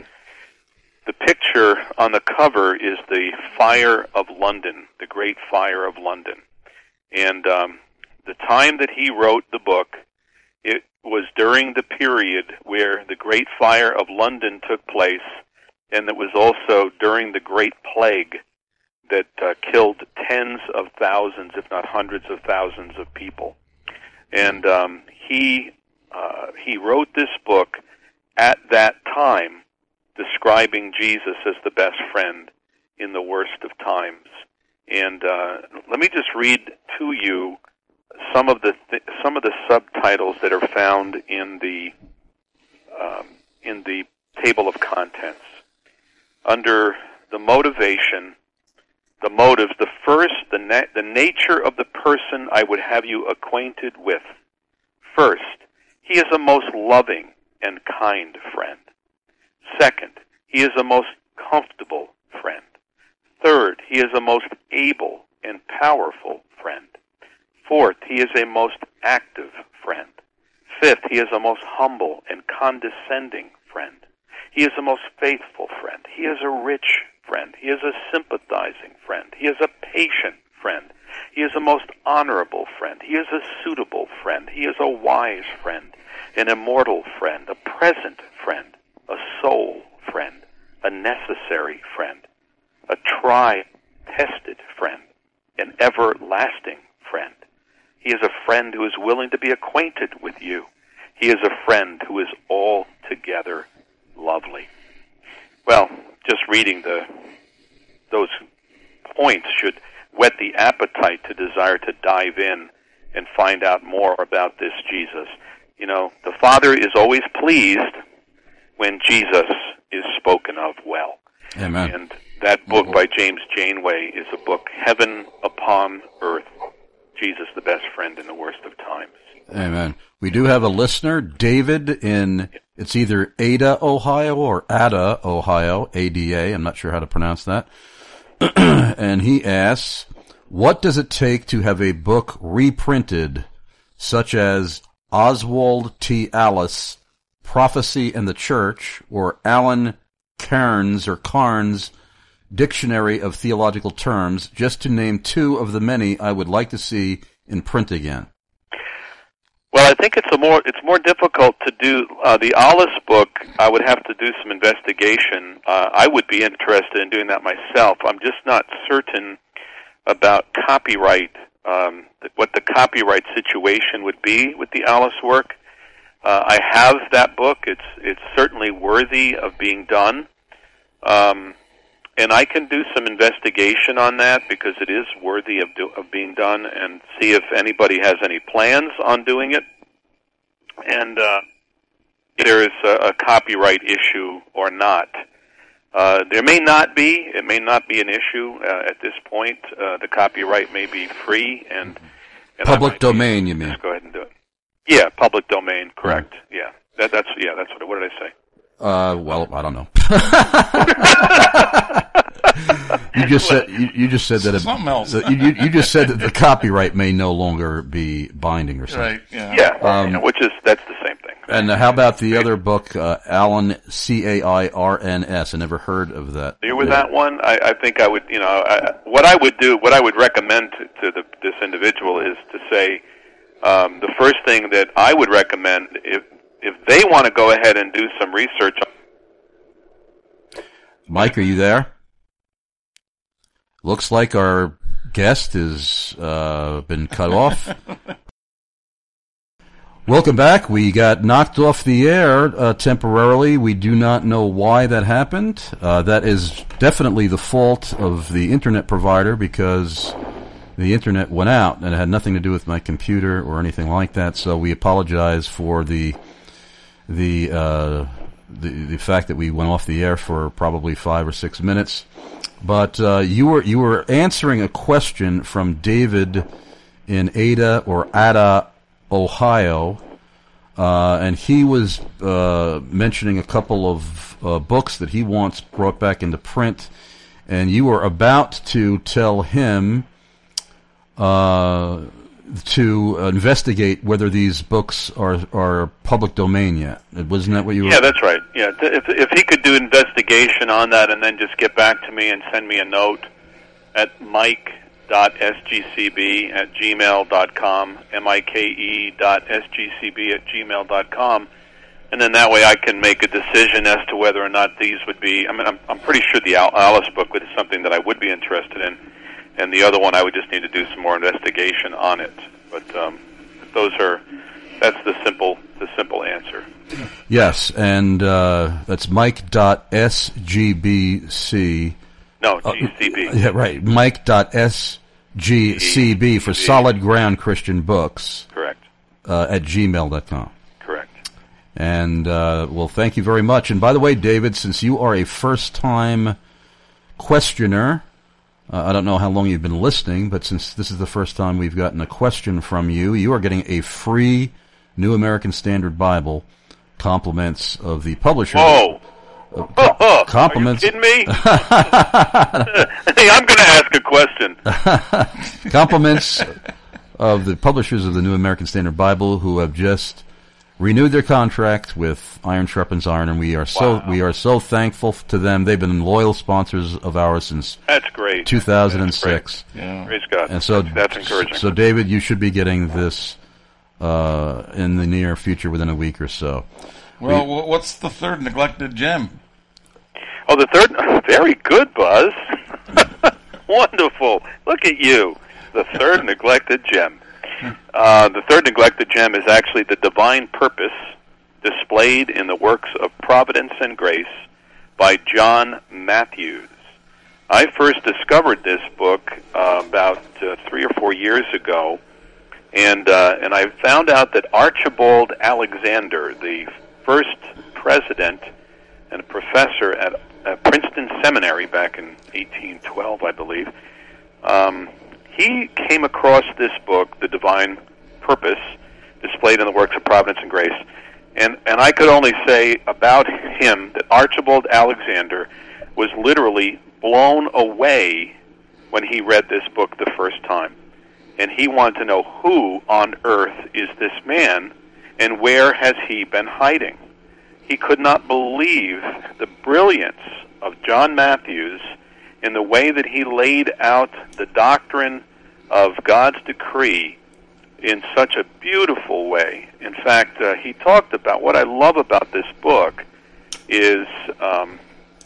The picture on the cover is the Fire of London, the Great Fire of London. And um, the time that he wrote the book, it was during the period where the Great Fire of London took place, and it was also during the Great Plague that uh, killed tens of thousands, if not hundreds of thousands of people. And um, he uh, he wrote this book at that time, describing Jesus as the best friend in the worst of times. And uh, let me just read to you some of the th- some of the subtitles that are found in the um, in the table of contents. Under the motivation, the motives, the first, the na- the nature of the person I would have you acquainted with. First, he is a most loving and kind friend. Second, he is a most comfortable friend. Third, he is a most able and powerful friend. Fourth, he is a most active friend. Fifth, he is a most humble and condescending friend. He is a most faithful friend. He is a rich friend. He is a sympathizing friend. He is a patient friend. He is a most honorable friend. He is a suitable friend. He is a wise friend, an immortal friend, a present friend, a soul friend, a necessary friend, a tried-tested friend, an everlasting friend. He is a friend who is willing to be acquainted with you. He is a friend who is altogether lovely. Well, just reading the those points should whet the appetite to desire to dive in and find out more about this Jesus. You know, the Father is always pleased when Jesus is spoken of well. Amen. And that book by James Janeway is a book, Heaven Upon Earth. Jesus, the best friend in the worst of times. Amen. We do have a listener, David, in, it's either Ada, Ohio, or Ada, Ohio, A D A, I'm not sure how to pronounce that. And he asks, what does it take to have a book reprinted, such as Oswald T. Alice, Prophecy and the Church, or Alan Cairns or Carnes' Dictionary of Theological Terms, just to name two of the many I would like to see in print again? Well, I think it's a more it's more difficult to do. Uh, the Alice book, I would have to do some investigation. Uh, I would be interested in doing that myself. I'm just not certain about copyright, um, what the copyright situation would be with the Alice work. Uh, I have that book. It's it's certainly worthy of being done. Um, and I can do some investigation on that because it is worthy of do, of being done, and see if anybody has any plans on doing it, and uh, if there is a, a copyright issue or not. Uh, there may not be. It may not be an issue uh, at this point. Uh, the copyright may be free and, and public domain. You mean? Just go ahead and do it. Yeah, public domain. Correct. Right. Yeah, that, that's yeah. That's what. What did I say? Uh, well, I don't know. you just said you, you just said that it, something else. you, you, you just said that the copyright may no longer be binding or something. Right. Yeah. Yeah. Um, yeah, which is that's the same thing. And how about the other book, uh, Alan C A I R N S? I never heard of that. Familiar with that one? I, I think I would. You know, I, what I would do, what I would recommend to, to the, this individual is to say um, the first thing that I would recommend if. If they want to go ahead and do some research. Mike, are you there? Looks like our guest has uh, been cut off. Welcome back. We got knocked off the air uh, temporarily. We do not know why that happened. Uh, that is definitely the fault of the internet provider because the internet went out and it had nothing to do with my computer or anything like that. So we apologize for the the uh, the, the fact that we went off the air for probably five or six minutes. But uh, you were you were answering a question from David in Ada or Ada, Ohio, uh, and he was uh, mentioning a couple of uh, books that he wants brought back into print, and you were about to tell him uh, to investigate whether these books are are public domain yet. Wasn't that what you were? Yeah, that's right. Yeah, if if he could do investigation on that and then just get back to me and send me a note at mike dot s g c b at gmail dot com, M I K E dot S G C B at gmail dot com, and then that way I can make a decision as to whether or not these would be. I mean, I'm I'm pretty sure the Alice book is something that I would be interested in. And the other one, I would just need to do some more investigation on it. But um, those are, that's the simple, the simple answer. Yes, and uh, that's mike dot s g b c. No, G C B. Uh, yeah, right. mike dot s g c b for Solid Ground Christian Books. Correct. Uh, at gmail dot com. Correct. And, uh, well, thank you very much. And by the way, David, since you are a first-time questioner, Uh, I don't know how long you've been listening, but since this is the first time we've gotten a question from you, you are getting a free New American Standard Bible, compliments of the publisher. Whoa! Uh, co- compliments. Are you kidding me? Hey, I'm going to ask a question. Compliments of the publishers of the New American Standard Bible who have just renewed their contract with Iron Sharpens Iron, and we are so Wow. we are so thankful to them. They've been loyal sponsors of ours since That's great. two thousand six. Yeah. Praise God. And so, that's, that's encouraging. So, David, you should be getting this uh, in the near future, within a week or so. Well, we, what's the third neglected gem? Oh, the third. Very good, Buzz. Wonderful. Look at you. The third neglected gem. Uh, the third neglected gem is actually the divine purpose displayed in the works of providence and grace by John Matthews. I first discovered this book uh, about uh, three or four years ago, and uh, and I found out that Archibald Alexander, the first president and a professor at uh, Princeton Seminary back in eighteen twelve, I believe, um, he came across this book, The Divine Purpose, displayed in the works of providence and grace, and, and I could only say about him that Archibald Alexander was literally blown away when he read this book the first time. And he wanted to know, who on earth is this man, and where has he been hiding? He could not believe the brilliance of John Matthews in the way that he laid out the doctrine of God's decree in such a beautiful way. In fact, uh, he talked about, what I love about this book is um,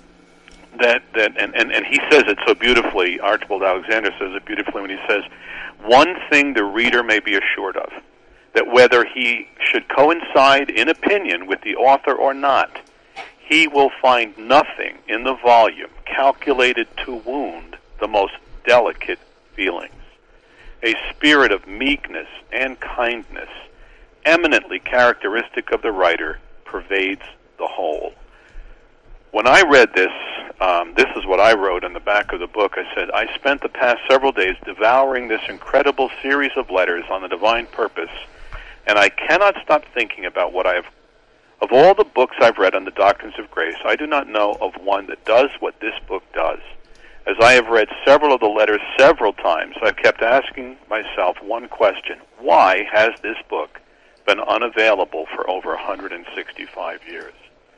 that, that and, and, and he says it so beautifully, Archibald Alexander says it beautifully when he says, one thing the reader may be assured of, that whether he should coincide in opinion with the author or not, he will find nothing in the volume calculated to wound the most delicate feelings. A spirit of meekness and kindness, eminently characteristic of the writer, pervades the whole. When I read this, um, this is what I wrote in the back of the book. I said, I spent the past several days devouring this incredible series of letters on the divine purpose, and I cannot stop thinking about what I have. Of all the books I've read on the doctrines of grace, I do not know of one that does what this book does. As I have read several of the letters several times, I've kept asking myself one question: why has this book been unavailable for over one hundred sixty-five years?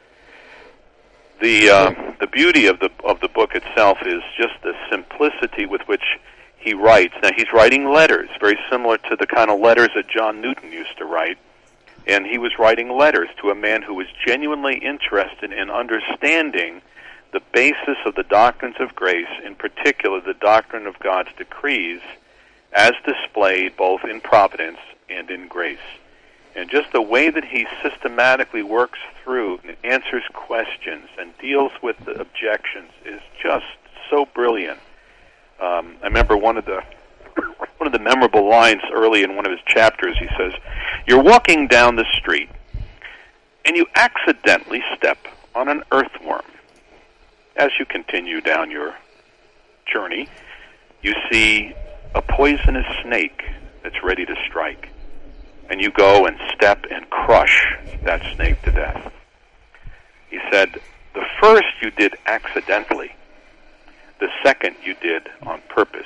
The uh, the beauty of the of the book itself is just the simplicity with which he writes. Now, he's writing letters, very similar to the kind of letters that John Newton used to write. And he was writing letters to a man who was genuinely interested in understanding the basis of the doctrines of grace, in particular the doctrine of God's decrees, as displayed both in providence and in grace. And just the way that he systematically works through and answers questions and deals with the objections is just so brilliant. Um, I remember one of the one of the memorable lines early in one of his chapters. He says, "You're walking down the street, and you accidentally step on an earthworm. As you continue down your journey, you see a poisonous snake that's ready to strike, and you go and step and crush that snake to death." He said, "The first you did accidentally. The second you did on purpose."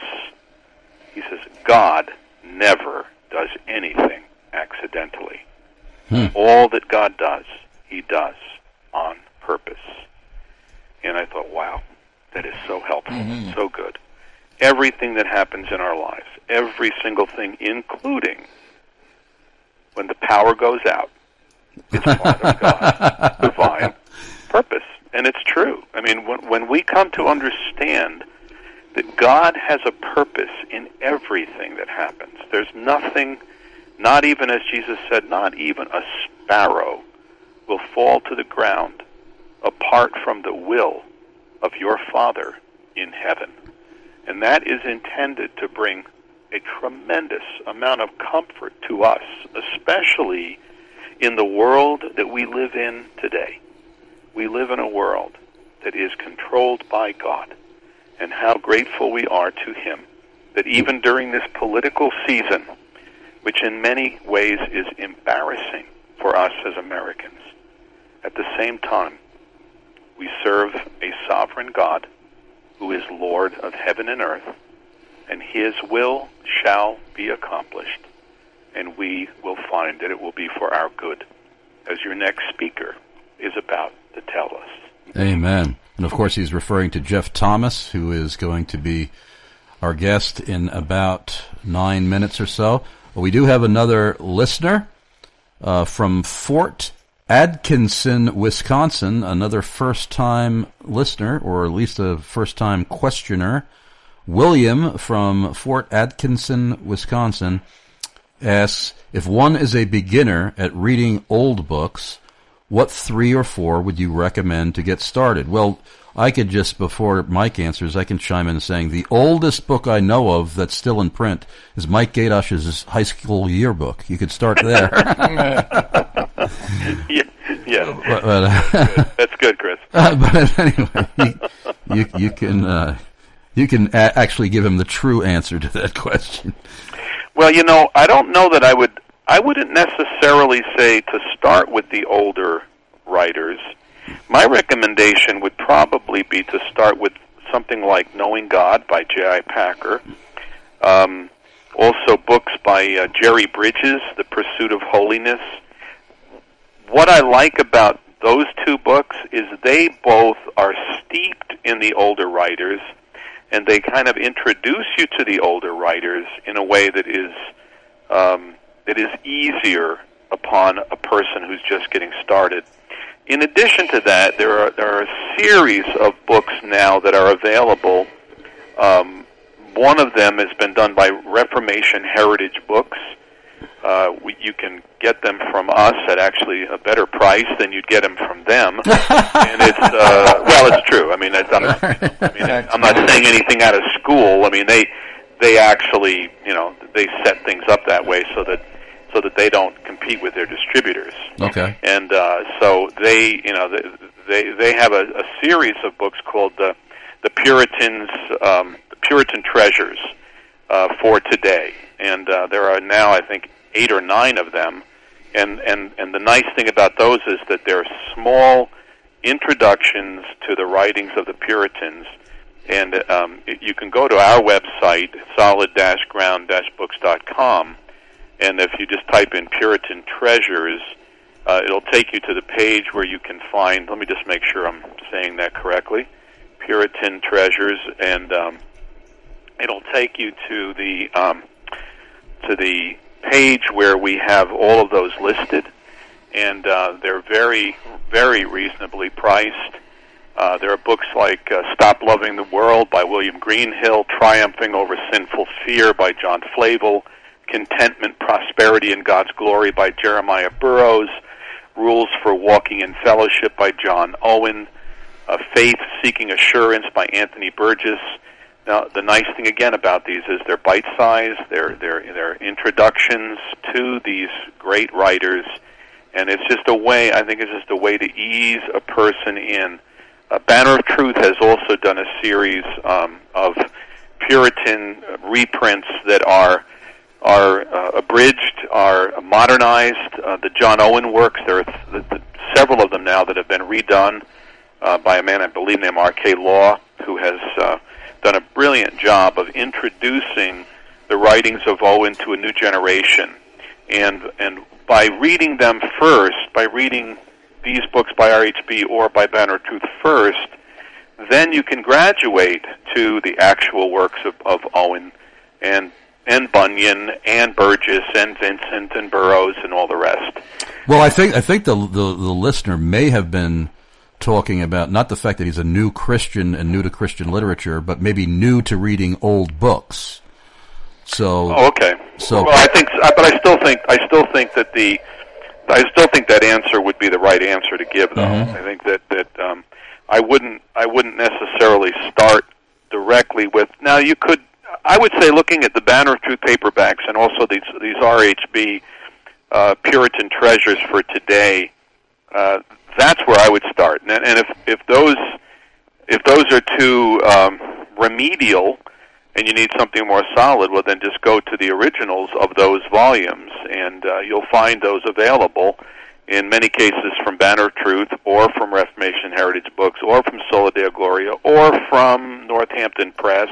He says, God never does anything accidentally. Hmm. All that God does, he does on purpose. And I thought, wow, that is so helpful, mm-hmm. so good. Everything that happens in our lives, every single thing, including when the power goes out, it's part of God's divine purpose. And it's true. I mean, when, when we come to understand that God has a purpose in everything that happens, there's nothing, not even, as Jesus said, not even a sparrow will fall to the ground apart from the will of your Father in heaven. And that is intended to bring a tremendous amount of comfort to us, especially in the world that we live in today. We live in a world that is controlled by God, and how grateful we are to him that even during this political season, which in many ways is embarrassing for us as Americans, at the same time, we serve a sovereign God who is Lord of heaven and earth, and his will shall be accomplished, and we will find that it will be for our good as your next speaker is about to tell us. Amen. And of course, he's referring to Jeff Thomas, who is going to be our guest in about nine minutes or so. Well, we do have another listener uh, from Fort Atkinson, Wisconsin, another first-time listener, or at least a first-time questioner. William from Fort Atkinson, Wisconsin, asks, if one is a beginner at reading old books, what three or four would you recommend to get started? Well, I could just, before Mike answers, I can chime in saying the oldest book I know of that's still in print is Mike Gadosh's high school yearbook. You could start there. yeah, yeah. But, but, uh, that's good, Chris. Uh, but anyway, you, you, you can uh, you can a- actually give him the true answer to that question. Well, you know, I don't know that I would. I wouldn't necessarily say to start with the older writers. My recommendation would probably be to start with something like Knowing God by J I Packer. Um, also books by uh, Jerry Bridges, The Pursuit of Holiness. What I like about those two books is they both are steeped in the older writers, and they kind of introduce you to the older writers in a way that is um, that is easier upon a person who's just getting started. In addition to that, there are there are a series of books now that are available. Um, one of them has been done by Reformation Heritage Books. Uh, we, you can get them from us at actually a better price than you'd get them from them. And it's uh, well, it's true. I mean, it's, I'm, I mean, I'm not saying anything out of school. I mean, they they actually, you know, they set things up that way so that. so that they don't compete with their distributors. Okay. And uh, so they, you know, they they have a, a series of books called the the Puritans, um, the Puritan Treasures uh, for today, and uh, there are now, I think, eight or nine of them. And and and the nice thing about those is that they're small introductions to the writings of the Puritans. And um, you can go to our website, solid dash ground dash books dot com. And if you just type in Puritan Treasures, uh, it'll take you to the page where you can find, let me just make sure I'm saying that correctly, Puritan Treasures, and um, it'll take you to the um, to the page where we have all of those listed, and uh, they're very, very reasonably priced. Uh, there are books like uh, Stop Loving the World by William Greenhill, Triumphing Over Sinful Fear by John Flavel, Contentment, Prosperity, and God's Glory by Jeremiah Burroughs, Rules for Walking in Fellowship by John Owen, uh, Faith, Seeking Assurance by Anthony Burgess. Now, the nice thing again about these is they're bite-sized, they're, they're, they're introductions to these great writers, and it's just a way, I think it's just a way to ease a person in. Uh, Banner of Truth has also done a series um, of Puritan reprints that are are uh, abridged, are modernized. Uh, the John Owen works, there are th- th- several of them now that have been redone uh, by a man I believe named R K Law, who has uh, done a brilliant job of introducing the writings of Owen to a new generation. And and by reading them first, by reading these books by R H B or by Banner of Truth first, then you can graduate to the actual works of, of Owen and and Bunyan and Burgess and Vincent and Burroughs and all the rest. Well, I think I think the, the the listener may have been talking about not the fact that he's a new Christian and new to Christian literature, but maybe new to reading old books. So, oh, okay. So, well, I think, but I still think I still think that the I still think that answer would be the right answer to give, though. Mm-hmm. I think that that um, I wouldn't I wouldn't necessarily start directly with. Now, you could. I would say, looking at the Banner of Truth paperbacks and also these these R H B uh, Puritan Treasures for today, uh, that's where I would start. And, and if if those if those are too um, remedial and you need something more solid, well, then just go to the originals of those volumes, and uh, you'll find those available in many cases from Banner of Truth or from Reformation Heritage Books or from Sola Deo Gloria or from Northampton Press,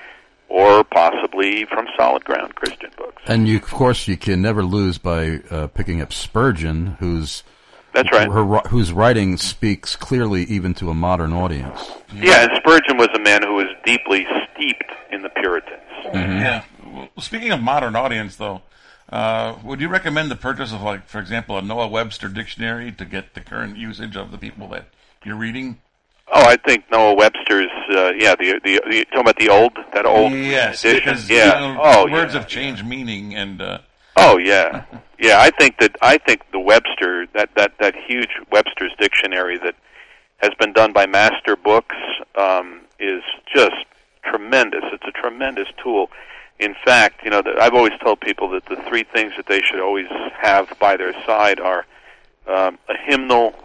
or possibly from Solid Ground Christian Books. And you, of course, you can never lose by uh, picking up Spurgeon, whose That's right. Her, whose writing speaks clearly even to a modern audience. Yeah, and Spurgeon was a man who was deeply steeped in the Puritans. Mm-hmm. Yeah. Well, speaking of modern audience, though, uh, would you recommend the purchase of, like, for example, a Noah Webster dictionary to get the current usage of the people that you're reading? Oh, I think Noah Webster's, uh, yeah, the, the, the, you're talking about the old, that old yes, edition? Because, yeah. You know, oh, words yeah. have changed meaning, and... Uh, oh, yeah. Yeah, I think that, I think the Webster, that, that, that huge Webster's dictionary that has been done by Master Books, um, is just tremendous. It's a tremendous tool. In fact, you know, the, I've always told people that the three things that they should always have by their side are um, a hymnal,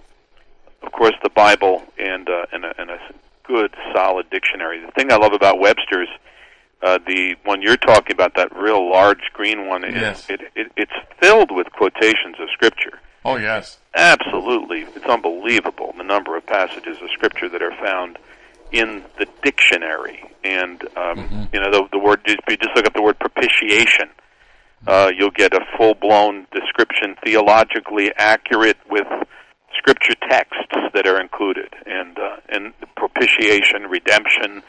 of course, the Bible, and, uh, and, a, and a good, solid dictionary. The thing I love about Webster's, uh, the one you're talking about, that real large green one, is yes. it, it, it's filled with quotations of Scripture. Oh, yes. Absolutely. It's unbelievable, the number of passages of Scripture that are found in the dictionary. And, um, mm-hmm. you know, the, the word, if you just look up the word propitiation, uh, you'll get a full-blown description, theologically accurate, with Scripture texts that are included. And, uh, and propitiation, redemption,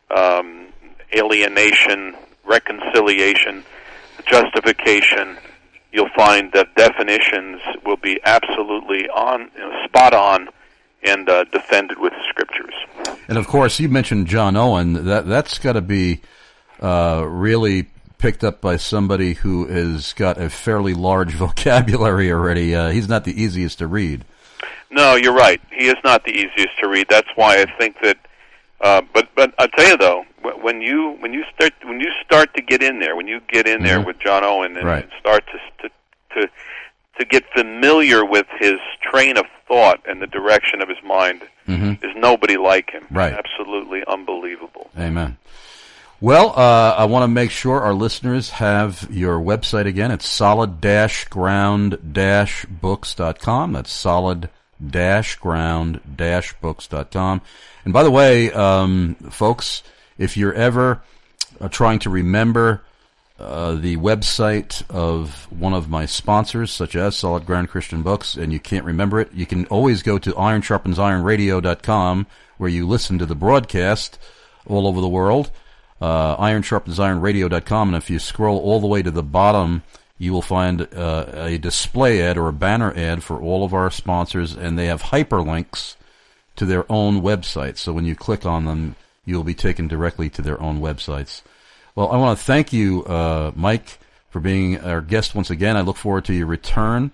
um, alienation, reconciliation, justification. You'll find that definitions will be absolutely on, you know, spot on, and uh, defended with Scriptures. And of course, you mentioned John Owen. That that's got to be uh, really picked up by somebody who has got a fairly large vocabulary already. Uh, he's not the easiest to read. No, you're right. He is not the easiest to read. That's why I think that. Uh, but but I'll tell you though, when you when you start when you start to get in there, when you get in there mm-hmm. with John Owen and, right. and start to to to to get familiar with his train of thought and the direction of his mind, mm-hmm. there's nobody like him. Right. Absolutely unbelievable. Amen. Well, uh, I want to make sure our listeners have your website again. It's solid dash ground dash books dot com. That's solid dash ground dash books dot com. And by the way, um, folks, if you're ever uh, trying to remember uh, the website of one of my sponsors, such as Solid Ground Christian Books, and you can't remember it, you can always go to iron sharpens iron radio dot com, where you listen to the broadcast all over the world. Uh, iron sharpens iron radio dot com, and if you scroll all the way to the bottom, you will find uh, a display ad or a banner ad for all of our sponsors, and they have hyperlinks to their own websites. So when you click on them, you'll be taken directly to their own websites. Well, I want to thank you, uh, Mike, for being our guest once again. I look forward to your return.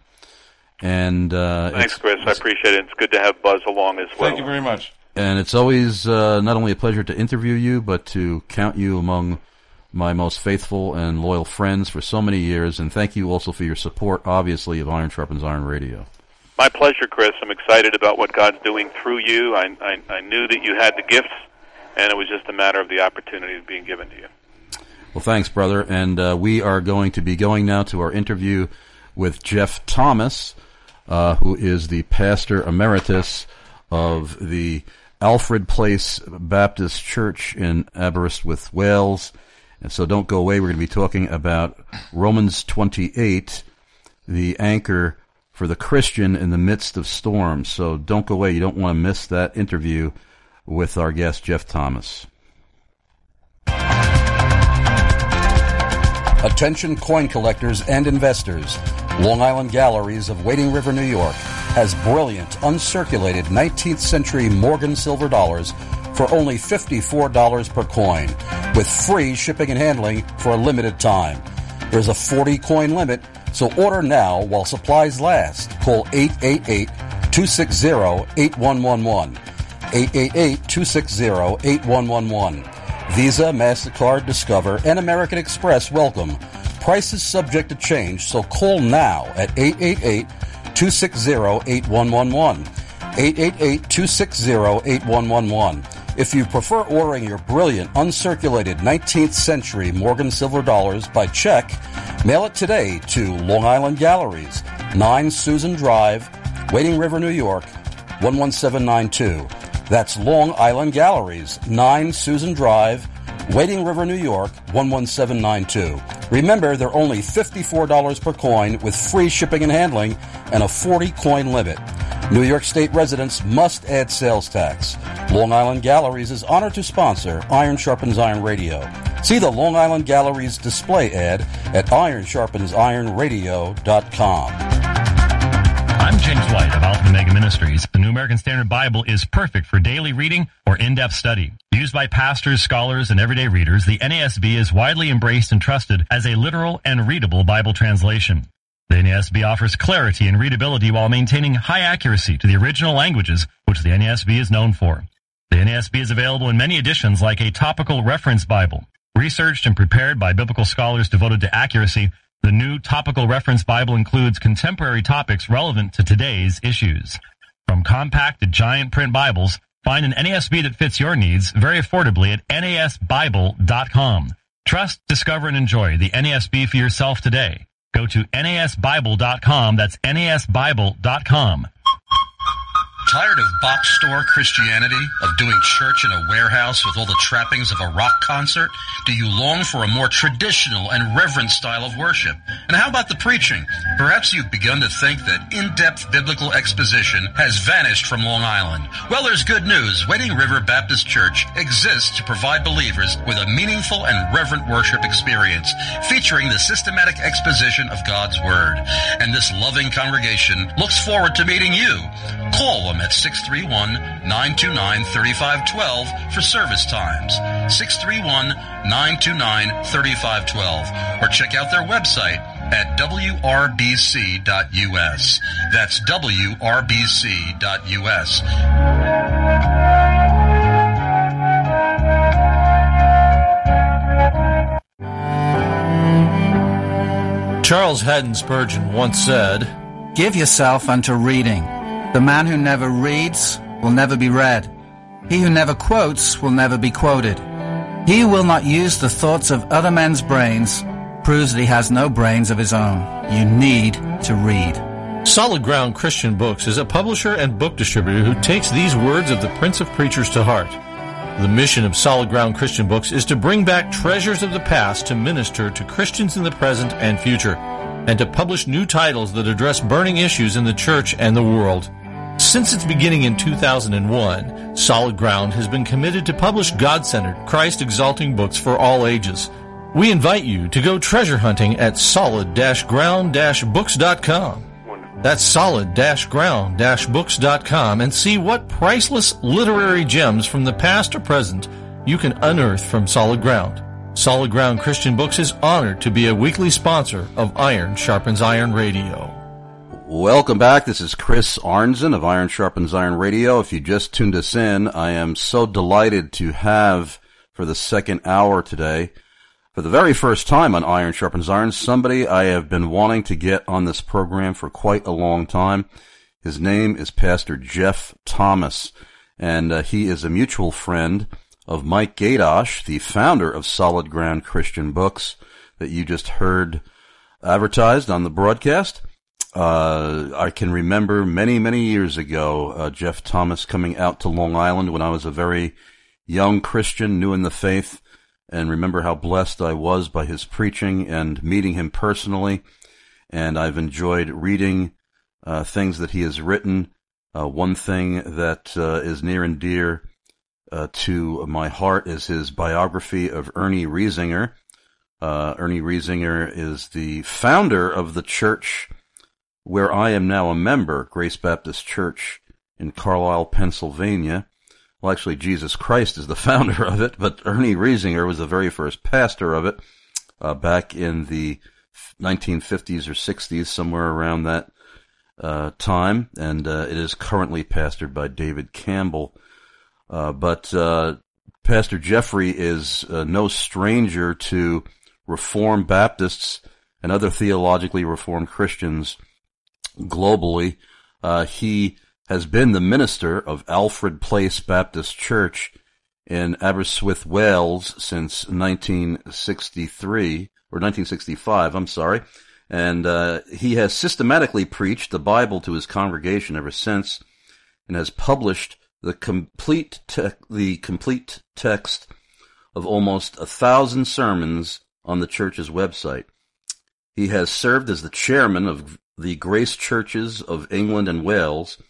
And uh, Thanks, Chris. I appreciate it. It's good to have Buzz along as well. Thank you very much. And it's always uh, not only a pleasure to interview you, but to count you among my most faithful and loyal friends for so many years. And thank you also for your support, obviously, of Iron Sharpens Iron Radio. My pleasure, Chris. I'm excited about what God's doing through you. I, I, I knew that you had the gifts, and it was just a matter of the opportunity being given to you. Well, thanks, brother. And uh, we are going to be going now to our interview with Jeff Thomas, uh, who is the pastor emeritus of the Alfred Place Baptist Church in Aberystwyth, Wales. And so don't go away. We're going to be talking about Romans twenty-eight, the anchor for the Christian in the midst of storms. So don't go away. You don't want to miss that interview with our guest, Jeff Thomas. Attention coin collectors and investors. Long Island Galleries of Wading River, New York has brilliant, uncirculated nineteenth century Morgan silver dollars for only fifty-four dollars per coin, with free shipping and handling for a limited time. There's a forty coin limit, so order now while supplies last. Call eight eight eight, two six zero, eight one one one. eight eight eight, two six zero, eight one one one. Visa, MasterCard, Discover, and American Express welcome. Prices subject to change, so call now at eight eight eight, two six zero, eight one one one. eight eight eight, two six zero, eight one one one. If you prefer ordering your brilliant, uncirculated nineteenth century Morgan silver dollars by check, mail it today to Long Island Galleries, nine Susan Drive, Wading River, New York, one one seven nine two. That's Long Island Galleries, nine Susan Drive, Wading River, New York, one one seven nine two. Remember, they're only fifty-four dollars per coin with free shipping and handling and a forty coin limit. New York State residents must add sales tax. Long Island Galleries is honored to sponsor Iron Sharpens Iron Radio. See the Long Island Galleries display ad at iron sharpens iron radio dot com. I'm James White of Alpha and Omega Ministries. The New American Standard Bible is perfect for daily reading or in-depth study. Used by pastors, scholars, and everyday readers, the N A S B is widely embraced and trusted as a literal and readable Bible translation. The N A S B offers clarity and readability while maintaining high accuracy to the original languages, which the N A S B is known for. The N A S B is available in many editions like a topical reference Bible. Researched and prepared by biblical scholars devoted to accuracy, the new Topical Reference Bible includes contemporary topics relevant to today's issues. From compact to giant print Bibles, find an N A S B that fits your needs very affordably at N A S Bible dot com. Trust, discover, and enjoy the N A S B for yourself today. Go to N A S Bible dot com. That's N A S Bible dot com. Tired of box store Christianity, of doing church in a warehouse with all the trappings of a rock concert? Do you long for a more traditional and reverent style of worship? And how about the preaching? Perhaps you've begun to think that in-depth biblical exposition has vanished from Long Island. Well, there's good news. Wading River Baptist Church exists to provide believers with a meaningful and reverent worship experience, featuring the systematic exposition of God's Word. And this loving congregation looks forward to meeting you. Call them at six three one, nine two nine, three five one two for service times. six three one, nine two nine, three five one two. Or check out their website at W R B C dot U S. That's W R B C dot U S. Charles Haddon Spurgeon once said, "Give yourself unto reading. The man who never reads will never be read. He who never quotes will never be quoted. He who will not use the thoughts of other men's brains proves that he has no brains of his own. You need to read." Solid Ground Christian Books is a publisher and book distributor who takes these words of the Prince of Preachers to heart. The mission of Solid Ground Christian Books is to bring back treasures of the past to minister to Christians in the present and future, and to publish new titles that address burning issues in the church and the world. Since its beginning in two thousand one, Solid Ground has been committed to publish God-centered, Christ-exalting books for all ages. We invite you to go treasure hunting at solid ground books dot com. That's solid ground books dot com, and see what priceless literary gems from the past or present you can unearth from Solid Ground. Solid Ground Christian Books is honored to be a weekly sponsor of Iron Sharpens Iron Radio. Welcome back. This is Chris Arnzen of Iron Sharpens Iron Radio. If you just tuned us in, I am so delighted to have, for the second hour today, for the very first time on Iron Sharpens Iron, somebody I have been wanting to get on this program for quite a long time. His name is Pastor Jeff Thomas, and uh, he is a mutual friend of Mike Gadosh, the founder of Solid Ground Christian Books, that you just heard advertised on the broadcast. Uh, I can remember many, many years ago, uh, Jeff Thomas coming out to Long Island when I was a very young Christian, new in the faith, and remember how blessed I was by his preaching and meeting him personally. And I've enjoyed reading uh, things that he has written. Uh, one thing that uh, is near and dear uh, to my heart is his biography of Ernie Riesinger. Uh, Ernie Riesinger is the founder of the church where I am now a member, Grace Baptist Church in Carlisle, Pennsylvania. Well, actually, Jesus Christ is the founder of it, but Ernie Riesinger was the very first pastor of it uh, back in the nineteen fifties or sixties, somewhere around that uh, time, and uh, it is currently pastored by David Campbell. Uh, but uh, Pastor Jeffrey is uh, no stranger to Reformed Baptists and other theologically Reformed Christians globally. Uh, he has been the minister of Alfred Place Baptist Church in Aberystwyth, Wales since nineteen sixty-three, or nineteen sixty-five, I'm sorry. And uh, he has systematically preached the Bible to his congregation ever since, and has published the complete te- the complete text of almost a thousand sermons on the church's website. He has served as the chairman of the Grace Churches of England and Wales,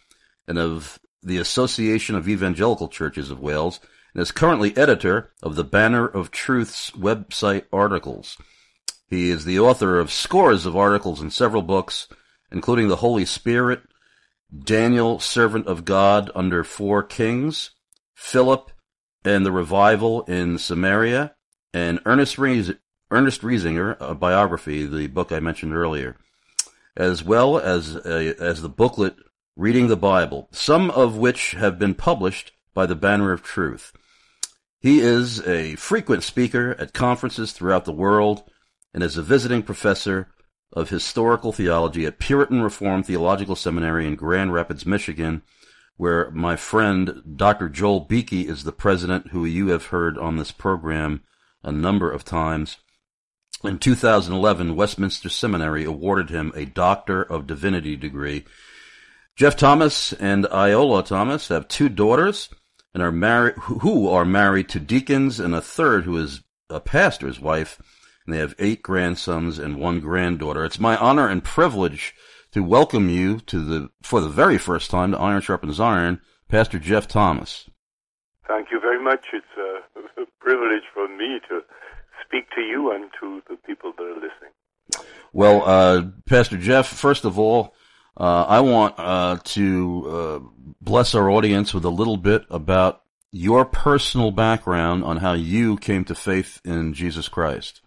and of the Association of Evangelical Churches of Wales, and is currently editor of the Banner of Truth's website articles. He is the author of scores of articles in several books, including The Holy Spirit, Daniel, Servant of God under Four Kings, Philip and the Revival in Samaria, and Ernest, Ries- Ernest Riesinger, a biography, the book I mentioned earlier, as well as a, as the booklet Reading the Bible, some of which have been published by the Banner of Truth. He is a frequent speaker at conferences throughout the world and is a visiting professor of historical theology at Puritan Reformed Theological Seminary in Grand Rapids, Michigan, where my friend Doctor Joel Beeke is the president, who you have heard on this program a number of times. In two thousand eleven, Westminster Seminary awarded him a Doctor of Divinity degree. Jeff Thomas and Iola Thomas have two daughters and are married, who are married to deacons, and a third who is a pastor's wife, and they have eight grandsons and one granddaughter. It's my honor and privilege to welcome you to the, for the very first time, to Iron Sharpens Iron, Pastor Jeff Thomas. Thank you very much. It's a, a privilege for me to speak to you and to the people that are listening. Well, uh, Pastor Jeff, first of all, uh, I want uh, to uh, bless our audience with a little bit about your personal background on how you came to faith in Jesus Christ.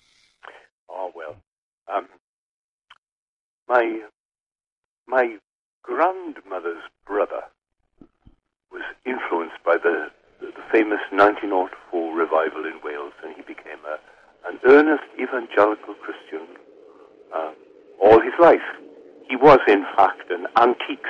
Oh, well, um, my, my grandmother's brother was influenced by the, the, the famous nineteen oh four revival in Wales, and he became a, an earnest evangelical Christian uh, all his life. He was, in fact, an antiques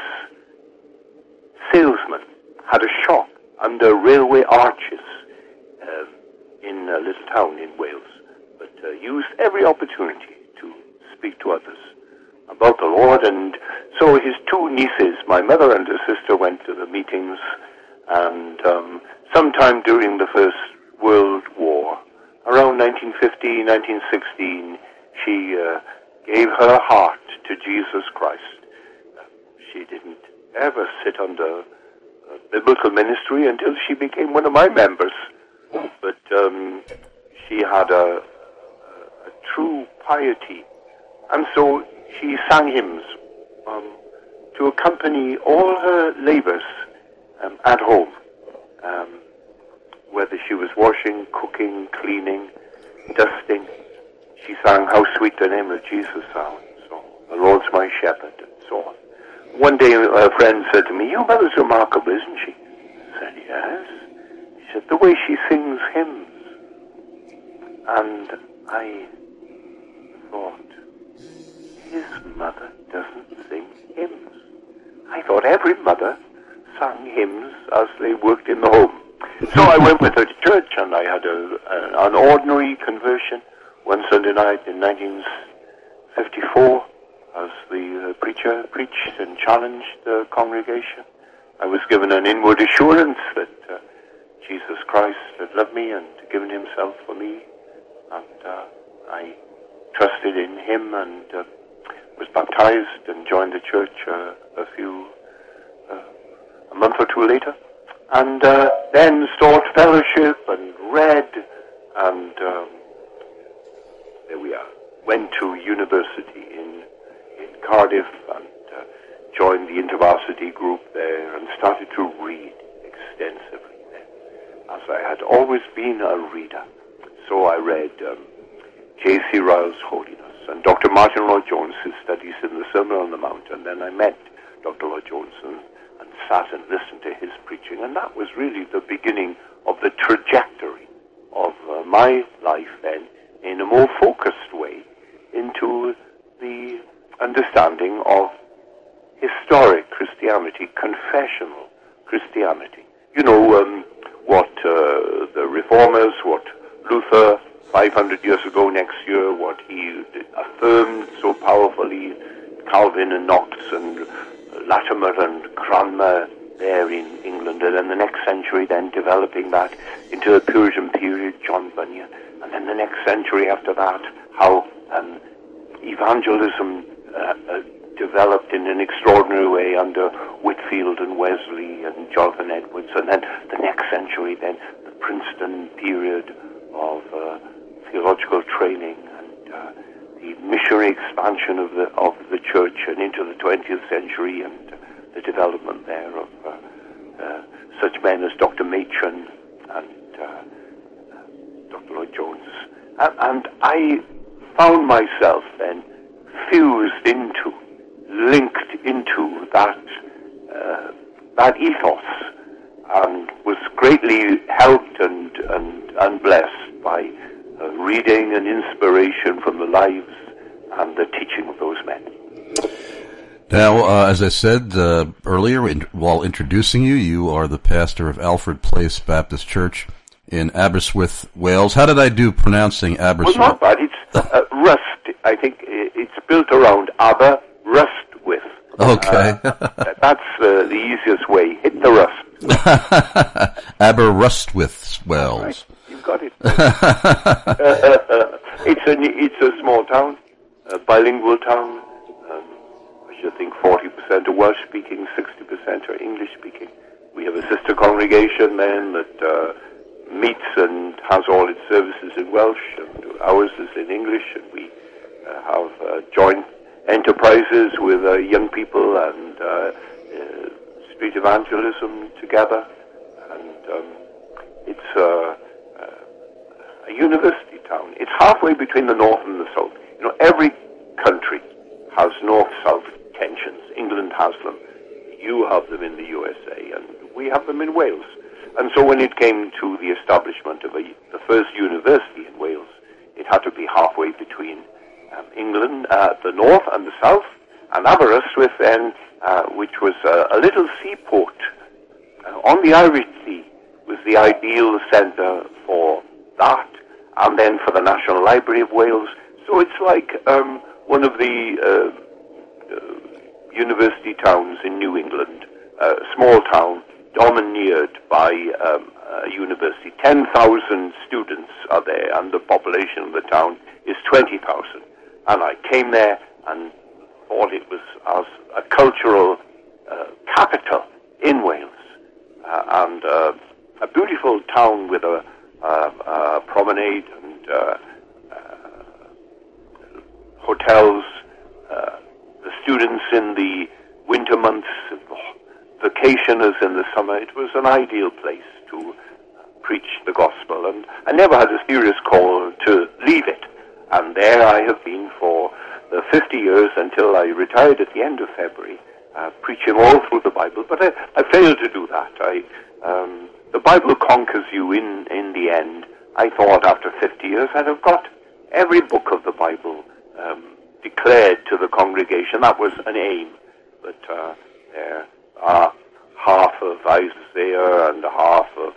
salesman, had a shop under railway arches um, in a little town in Wales, but uh, used every opportunity to speak to others about the Lord. And so his two nieces, my mother and her sister, went to the meetings, and um, sometime during the First World War, around nineteen fifteen, nineteen sixteen, she uh, gave her heart to Jesus Christ. Uh, she didn't ever sit under uh, biblical ministry until she became one of my members, but um, she had a, a, a true piety, and so she sang hymns um, to accompany all her labors um, at home, um, whether she was washing, cooking, cleaning, dusting. She sang How Sweet the Name of Jesus Sounds, so the Lord's my shepherd, and so on. One day a friend said to me, "Your mother's remarkable, isn't she?" I said, "Yes." She said, "The way she sings hymns." And I thought, his mother doesn't sing hymns. I thought every mother sang hymns as they worked in the home. So I went with her to church, and I had a, a, an ordinary conversion one Sunday night in nineteen fifty-four, as the uh, preacher preached and challenged the congregation. I was given an inward assurance that uh, Jesus Christ had loved me and given himself for me, and uh, I trusted in him and uh, was baptized and joined the church uh, a few, uh, a month or two later, and uh, then sought fellowship and read, and um, there we are. Went to university in, in Cardiff and uh, joined the InterVarsity group there and started to read extensively then, as I had always been a reader. So I read um, J C Ryle's Holiness and Doctor Martin Lloyd-Jones' studies in the Sermon on the Mount, and then I met Doctor Lloyd-Jones and, and sat and listened to his preaching, and that was really the beginning of the trajectory of uh, my life then, in a more focused way, into the understanding of historic Christianity, confessional Christianity. You know, um, what uh, the Reformers, what Luther, five hundred years ago next year, what he affirmed so powerfully, Calvin and Knox and Latimer and Cranmer there in England, and then the next century then developing that into the Puritan period, John Bunyan, and then the next century after that, how um, evangelism uh, uh, developed in an extraordinary way under Whitefield and Wesley and Jonathan Edwards, and then the next century, then the Princeton period of uh, theological training and uh, the missionary expansion of the of the church, and into the twentieth century, and uh, the development there of uh, uh, such men as Doctor Machen and uh, Doctor Lloyd Jones. And, and I found myself then fused into, linked into that uh, that ethos, and was greatly helped and and, and blessed by uh, reading and inspiration from the lives and the teaching of those men. Now, uh, as I said uh, earlier, in, while introducing you, you are the pastor of Alfred Place Baptist Church in Aberystwyth, Wales. How did I do pronouncing Aberystwyth? Well, not bad. It's uh, Rust. I think it's built around Aberystwyth. Okay. Uh, that's uh, the easiest way. Hit the rust. Aberystwyth, Wales. Right. You've got it. uh, it's a it's a small town, a bilingual town. Um, I should think forty percent are Welsh speaking, sixty percent are English speaking. We have a sister congregation then that uh, meets and has all its services in Welsh, and ours is in English, and we uh, have uh, joint enterprises with uh, young people and uh, uh, street evangelism together, and um, it's uh, uh, a university town. It's halfway between the north and the south. You know, every country has north-south tensions. England has them. You have them in the U S A, and we have them in Wales. And so when it came to the establishment of a, the first university in Wales, it had to be halfway between um, England, uh, the north and the south, and Aberystwyth then, uh, which was uh, a little seaport uh, on the Irish Sea, was the ideal centre for that, and then for the National Library of Wales. So it's like um, one of the uh, uh, university towns in New England, a uh, small town domineered by um, a university. ten thousand students are there, and the population of the town is twenty thousand. And I came there and thought it was as a cultural uh, capital in Wales, uh, and uh, a beautiful town with a, uh, a promenade and uh, uh, hotels. Uh, the students in the winter months, vacationers in the summer. It was an ideal place to preach the gospel, and I never had a serious call to leave it. And there I have been for the fifty years until I retired at the end of February, uh, preaching all through the Bible. But I, I failed to do that. I, um, the Bible conquers you in, in the end. I thought after fifty years I'd have got every book of the Bible um, declared to the congregation. That was an aim. But uh, there are half of Isaiah and half of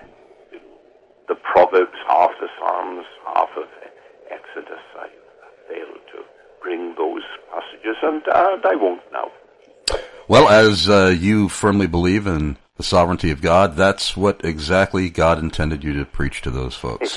the Proverbs, half the Psalms, half of Exodus. I failed to bring those passages, and, uh, and I won't now. Well, as uh, you firmly believe in the sovereignty of God, that's what exactly God intended you to preach to those folks.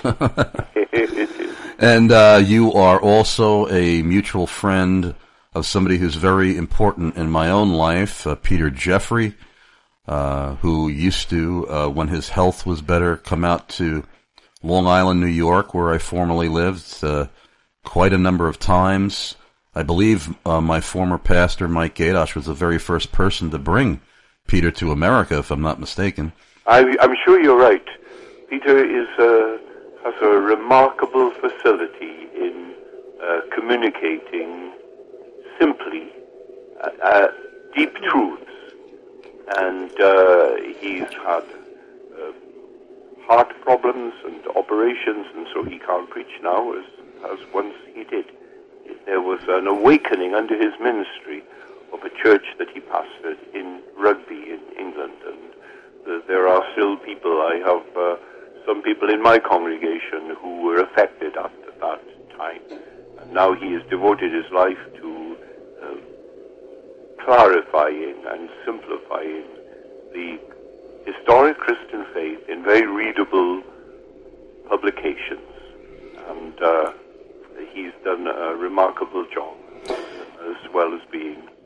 And uh, you are also a mutual friend of somebody who's very important in my own life, uh, Peter Jeffrey, uh, who used to, uh, when his health was better, come out to Long Island, New York, where I formerly lived, uh, quite a number of times. I believe uh, my former pastor, Mike Gadosh, was the very first person to bring Peter to America, if I'm not mistaken. I, I'm sure you're right. Peter is uh, has a remarkable facility in uh, communicating simply uh, uh, deep truths, and uh, he's had uh, heart problems and operations, and so he can't preach now as, as once he did. There was an awakening under his ministry of a church that he pastored in Rugby in England, and uh, there are still people, I have uh, some people in my congregation who were affected at that time. And now he has devoted his life to uh, clarifying and simplifying the historic Christian faith in very readable publications. And uh, he's done a remarkable job, as well as being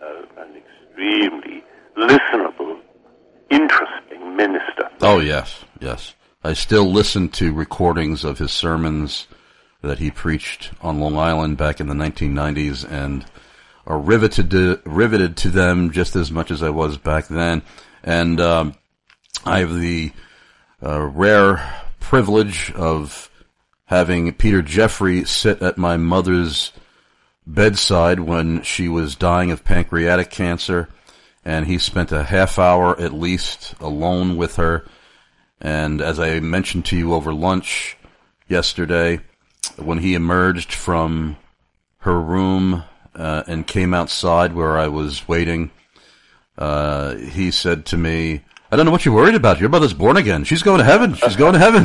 uh, an extremely listenable, interesting minister. Oh, yes, yes. I still listen to recordings of his sermons that he preached on Long Island back in the nineteen nineties and are riveted to, riveted to them just as much as I was back then. And um, I have the uh, rare privilege of having Peter Jeffrey sit at my mother's bedside when she was dying of pancreatic cancer, and he spent a half hour at least alone with her. And as I mentioned to you over lunch yesterday, when he emerged from her room uh, and came outside where I was waiting, uh, he said to me, "I don't know what you're worried about. Your mother's born again. She's going to heaven. She's going to heaven."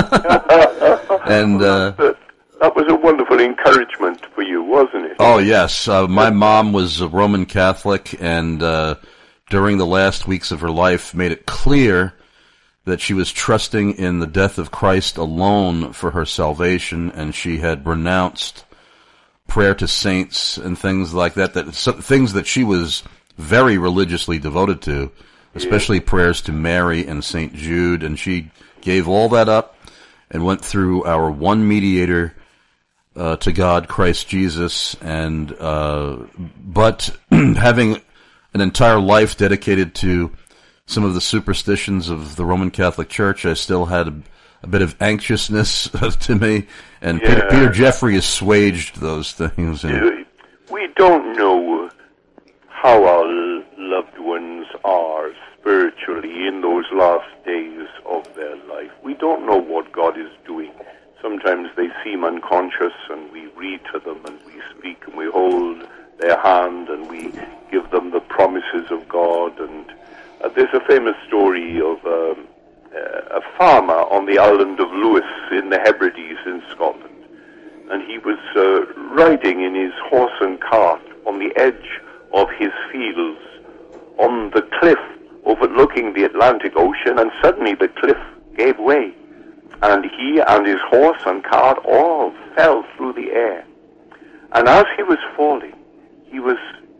And uh, that was a wonderful encouragement for you, wasn't it? Oh, yes. Uh, my mom was a Roman Catholic, and uh, during the last weeks of her life made it clear that she was trusting in the death of Christ alone for her salvation, and she had renounced prayer to saints and things like that, that so, things that she was very religiously devoted to, especially yeah. prayers to Mary and Saint Jude, and she gave all that up and went through our one mediator uh, to God, Christ Jesus, and uh, but having an entire life dedicated to some of the superstitions of the Roman Catholic Church, I still had a, a bit of anxiousness to me, and yeah. Peter, Peter Jeffrey assuaged those things. And we don't know how our loved ones are spiritually in those last days of their life. We don't know what God is doing. Sometimes they seem unconscious, and we read to them, and we speak, and we hold their hand, and we give them the promises of God. And uh, there's a famous story of um, uh, a farmer on the island of Lewis in the Hebrides in Scotland, and he was uh, riding in his horse and cart on the edge of his fields on the cliff overlooking the Atlantic Ocean, and suddenly the cliff gave way, and he and his horse and cart all fell through the air. And as he was falling, he was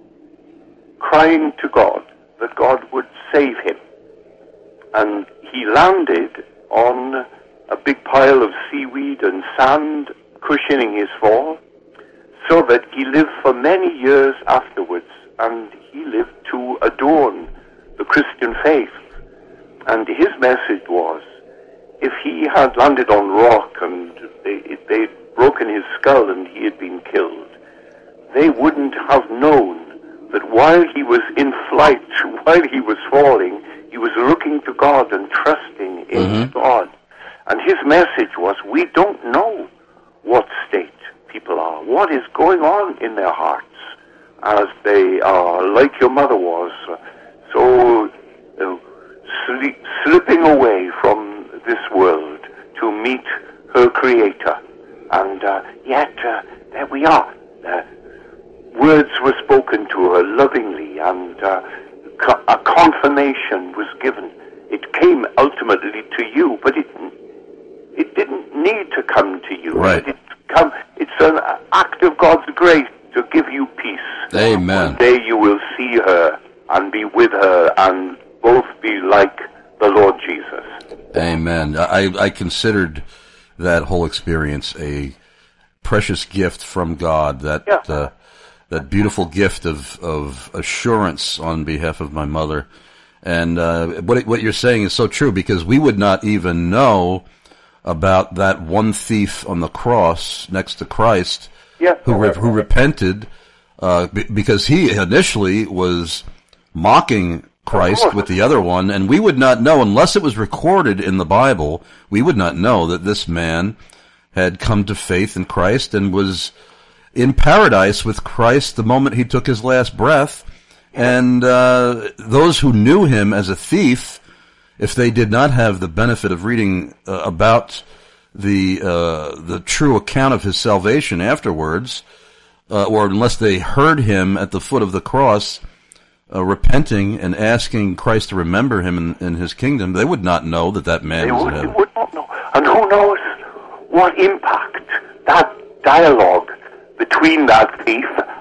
crying to God that God would save him. And he landed on a big pile of seaweed and sand cushioning his fall, so that he lived for many years afterwards, and he lived to adorn the Christian faith. And his message was, if he had landed on rock and they, they'd broken his skull and he had been killed, they wouldn't have known that while he was in flight, while he was falling, he was looking to God and trusting in mm-hmm. God. And his message was, we don't know what state people are, what is going on in their hearts, as they are, like your mother was, so uh, sli- slipping away from this world to meet her Creator. And uh, yet, uh, there we are. Uh, words were spoken to her lovingly, and uh, co- a confirmation was given. It came ultimately to you, but it it didn't need to come to you. Right. It come, it's an act of God's grace to give you peace. Amen. One day you will see her and be with her and both be like the Lord Jesus. Amen. I, I considered that whole experience a precious gift from God, that yeah. uh, that beautiful gift of, of assurance on behalf of my mother. And uh, what what you're saying is so true, because we would not even know about that one thief on the cross next to Christ yeah. who re- who repented uh, b- because he initially was mocking Christ with the other one, and we would not know, unless it was recorded in the Bible, we would not know that this man had come to faith in Christ and was in paradise with Christ the moment he took his last breath. And uh, those who knew him as a thief, if they did not have the benefit of reading uh, about the uh, the true account of his salvation afterwards, uh, or unless they heard him at the foot of the cross, uh, repenting and asking Christ to remember him in, in his kingdom, they would not know that that man they was would, in heaven. They would not know. And who knows what impact that dialogue between that thief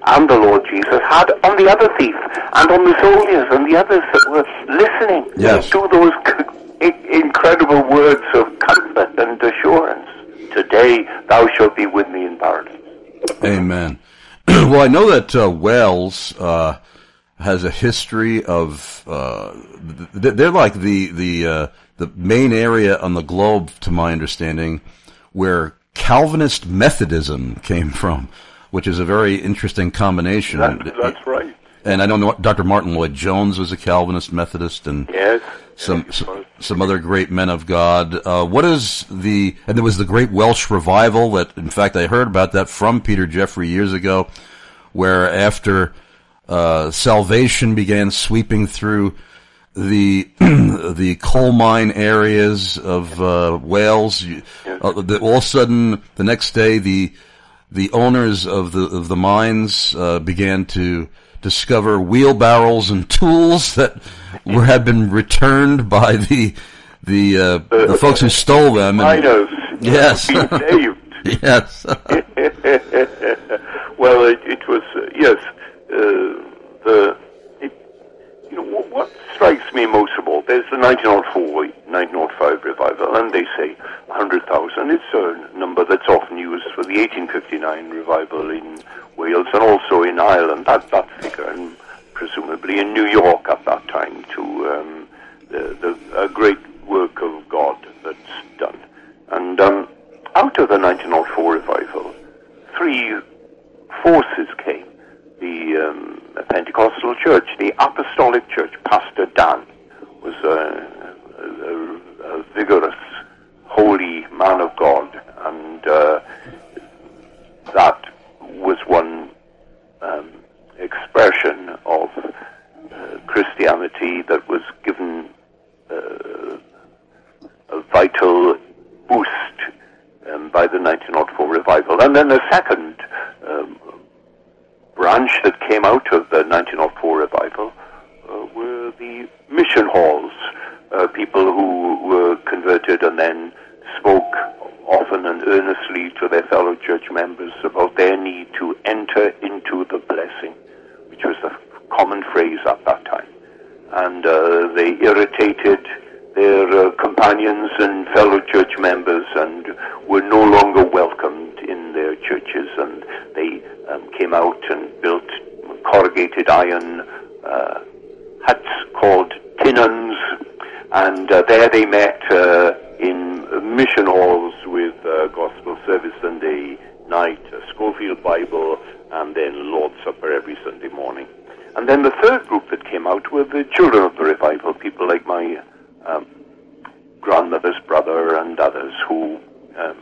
and the Lord Jesus had on the other thief and on the soldiers and the others that were listening yes. to those incredible words of comfort and assurance. Today thou shalt be with me in paradise. Amen. Well, I know that uh, Wales uh, has a history of uh, they're like the the uh, the main area on the globe, to my understanding, where Calvinist Methodism came from, which is a very interesting combination. That, that's right. And I don't know, Doctor Martin Lloyd-Jones was a Calvinist Methodist, and yes, some yes, some, some other great men of God. Uh, what is the, and there was the Great Welsh Revival that, in fact, I heard about that from Peter Jeffrey years ago, where after uh, salvation began sweeping through the the coal mine areas of uh, Wales, you, uh, the, all of a sudden, the next day, the the owners of the of the mines uh, began to discover wheelbarrows and tools that were had been returned by the the uh, uh, the folks who stole them. And, miners. Yes. Yes. Well, it, it was uh, yes. Uh, the it, you know what, what strikes me most of all. There's the nineteen oh four, nineteen oh five revival, and they say one hundred thousand. It's a number that's often used for the eighteen fifty-nine revival in Wales and also in Ireland. That that figure, and presumably in New York at that time, to um, the, the a great work of God that's done. And um, out of the nineteen oh four revival, three forces came. The um, Pentecostal Church, the Apostolic Church. Pastor Dan was a, a, a vigorous, holy man of God, and uh, that was one um, expression of uh, Christianity that was given uh, a vital boost um, by the nineteen oh four revival. And then the second um, branch that came out of the nineteen oh four revival uh, were the mission halls, uh, people who were converted and then spoke often and earnestly to their fellow church members about their need to enter into the blessing, which was the common phrase at that time. And uh, they irritated their uh, companions and fellow church members and were no longer welcomed in their churches, and they um, came out and built corrugated iron uh, huts called tinons, and uh, there they met uh, in mission halls with uh, gospel service Sunday night, a Schofield Bible, and then Lord's Supper every Sunday morning. And then the third group that came out were the children of the revival, people like my um, grandmother's brother and others who um,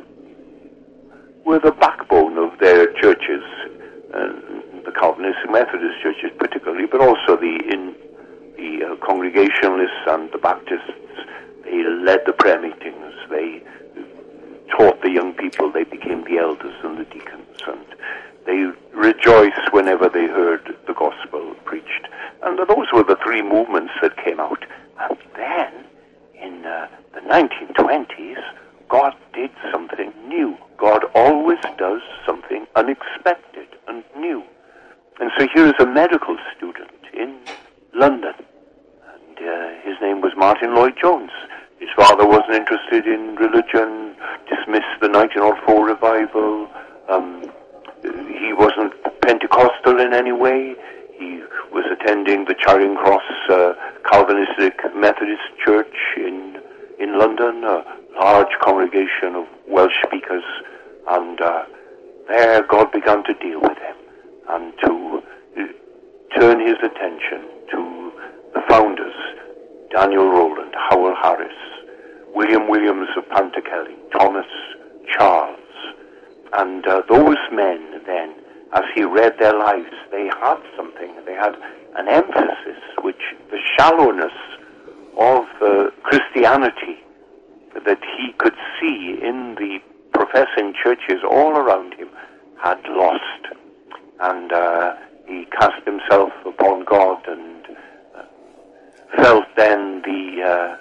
were the backbone of their churches, uh, the Calvinistic Methodist churches particularly, but also the in the uh, Congregationalists and the Baptists. They led the prayer meetings. They taught the young people. They became the elders and the deacons, and they rejoiced whenever they heard the gospel preached. And those were the three movements that came out. And then, in uh, the nineteen twenties, God did something new. God always does something unexpected and new. And so here's a medical student in London, and uh, his name was Martin Lloyd-Jones. His father wasn't interested in religion, dismissed the nineteen oh four revival. Um, he wasn't Pentecostal in any way. He was attending the Charing Cross uh, Calvinistic Methodist Church in in London, a large congregation of Welsh speakers, and uh, there God began to deal with him and to uh, turn his attention to the founders, Daniel Rowland, Howell Harris, William Williams of Pantycelyn, Thomas Charles. And uh, those men then, as he read their lives, they had something. They had an emphasis which the shallowness of uh, Christianity that he could see in the professing churches all around him had lost. And uh, he cast himself upon God and uh, felt then the uh,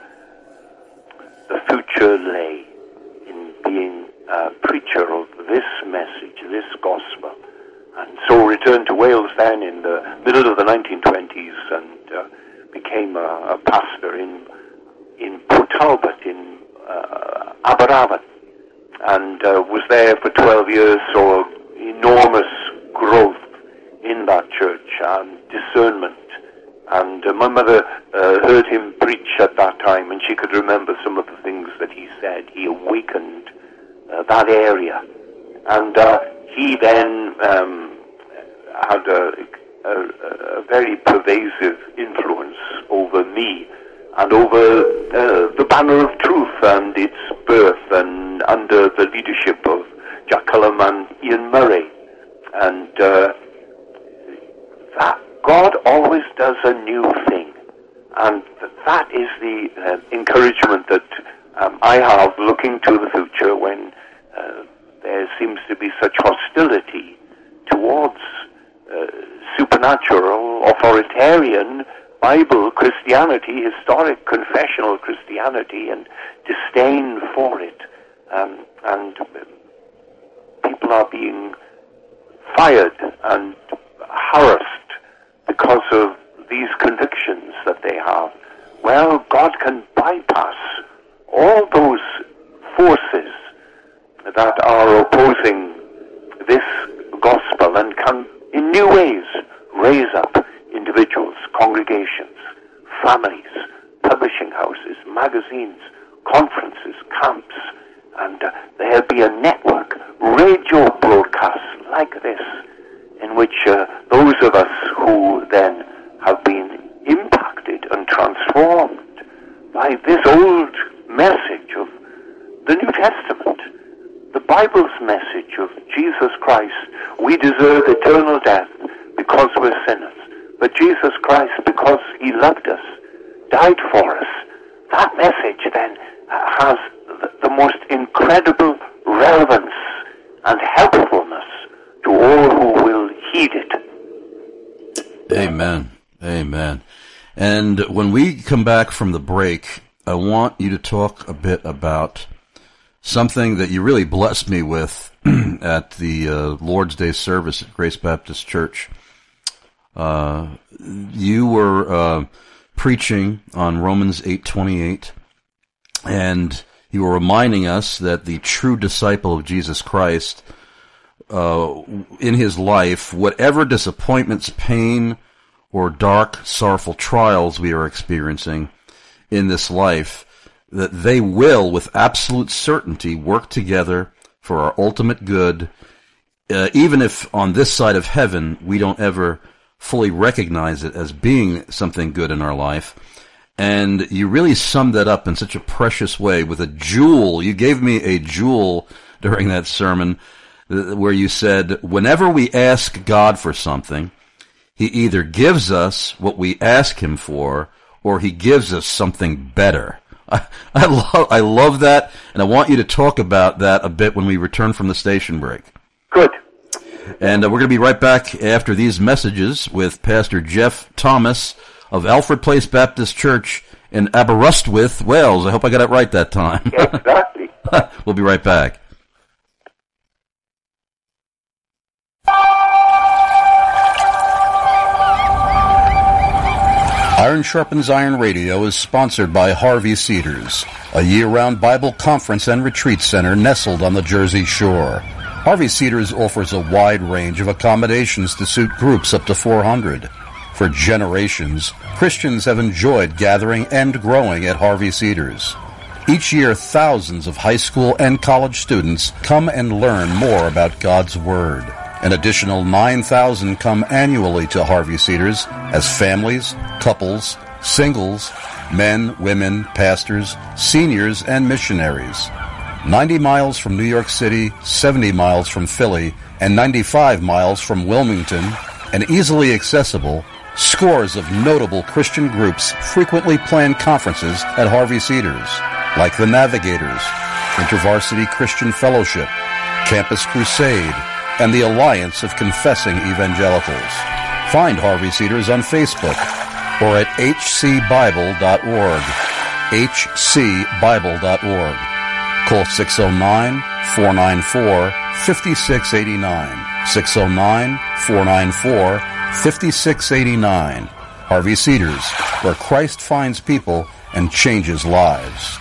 the future lay in being a preacher of this message, this gospel. and so returned to Wales then in the middle of the nineteen twenties and uh, became a, a pastor in in Port Talbot in uh, Aberavon, and uh, was there for twelve years, saw enormous growth in that church and discernment. And uh, my mother uh, heard him preach at that time, and she could remember some of the things that he said. He awakened uh, that area. And uh, he then um, had a, a, a very pervasive influence over me and over uh, the Banner of Truth and its birth, and under the leadership of Jack Cullum and Ian Murray. And uh, that God always does a new thing. And that is the uh, encouragement that um, I have looking to the future when uh, there seems to be such hostility towards uh, supernatural, authoritarian Bible Christianity, historic confessional Christianity, and disdain for it. Um, and people are being fired and harassed because of these convictions that they have. Well, God can bypass all those forces that are opposing this gospel and can, in new ways, raise up individuals, congregations, families, publishing houses, magazines, conferences, camps, and uh, there'll be a network, radio broadcasts like this, in which uh, those of us who then have been impacted and transformed by this old message of the New Testament, the Bible's message of Jesus Christ, we deserve eternal death because we're sinners. But Jesus Christ, because he loved us, died for us. That message then has the most incredible relevance and helpfulness to all who will heed it. Amen. Amen. And when we come back from the break, I want you to talk a bit about something that you really blessed me with at the uh, Lord's Day service at Grace Baptist Church. Uh, you were uh, preaching on Romans eight twenty-eight, and you were reminding us that the true disciple of Jesus Christ, uh, in his life, whatever disappointments, pain, or dark, sorrowful trials we are experiencing in this life, that they will, with absolute certainty, work together for our ultimate good, uh, even if on this side of heaven we don't ever fully recognize it as being something good in our life. And you really summed that up in such a precious way with a jewel. You gave me a jewel during that sermon where you said, whenever we ask God for something, he either gives us what we ask him for, or he gives us something better. I, I love, I love that, and I want you to talk about that a bit when we return from the station break. Good. And uh, we're going to be right back after these messages with Pastor Jeff Thomas of Alfred Place Baptist Church in Aberystwyth, Wales. I hope I got it right that time. Exactly. We'll be right back. Iron Sharpens Iron Radio is sponsored by Harvey Cedars, a year-round Bible conference and retreat center nestled on the Jersey Shore. Harvey Cedars offers a wide range of accommodations to suit groups up to four hundred. For generations, Christians have enjoyed gathering and growing at Harvey Cedars. Each year, thousands of high school and college students come and learn more about God's Word. An additional nine thousand come annually to Harvey Cedars as families, couples, singles, men, women, pastors, seniors, and missionaries. ninety miles from New York City, seventy miles from Philly, and ninety-five miles from Wilmington, and easily accessible, scores of notable Christian groups frequently plan conferences at Harvey Cedars, like the Navigators, InterVarsity Christian Fellowship, Campus Crusade, and the Alliance of Confessing Evangelicals. Find Harvey Cedars on Facebook or at h c bible dot org, h c bible dot org. Call six oh nine, four nine four, five six eight nine. six oh nine, four nine four, five six eight nine. Harvey Cedars, where Christ finds people and changes lives.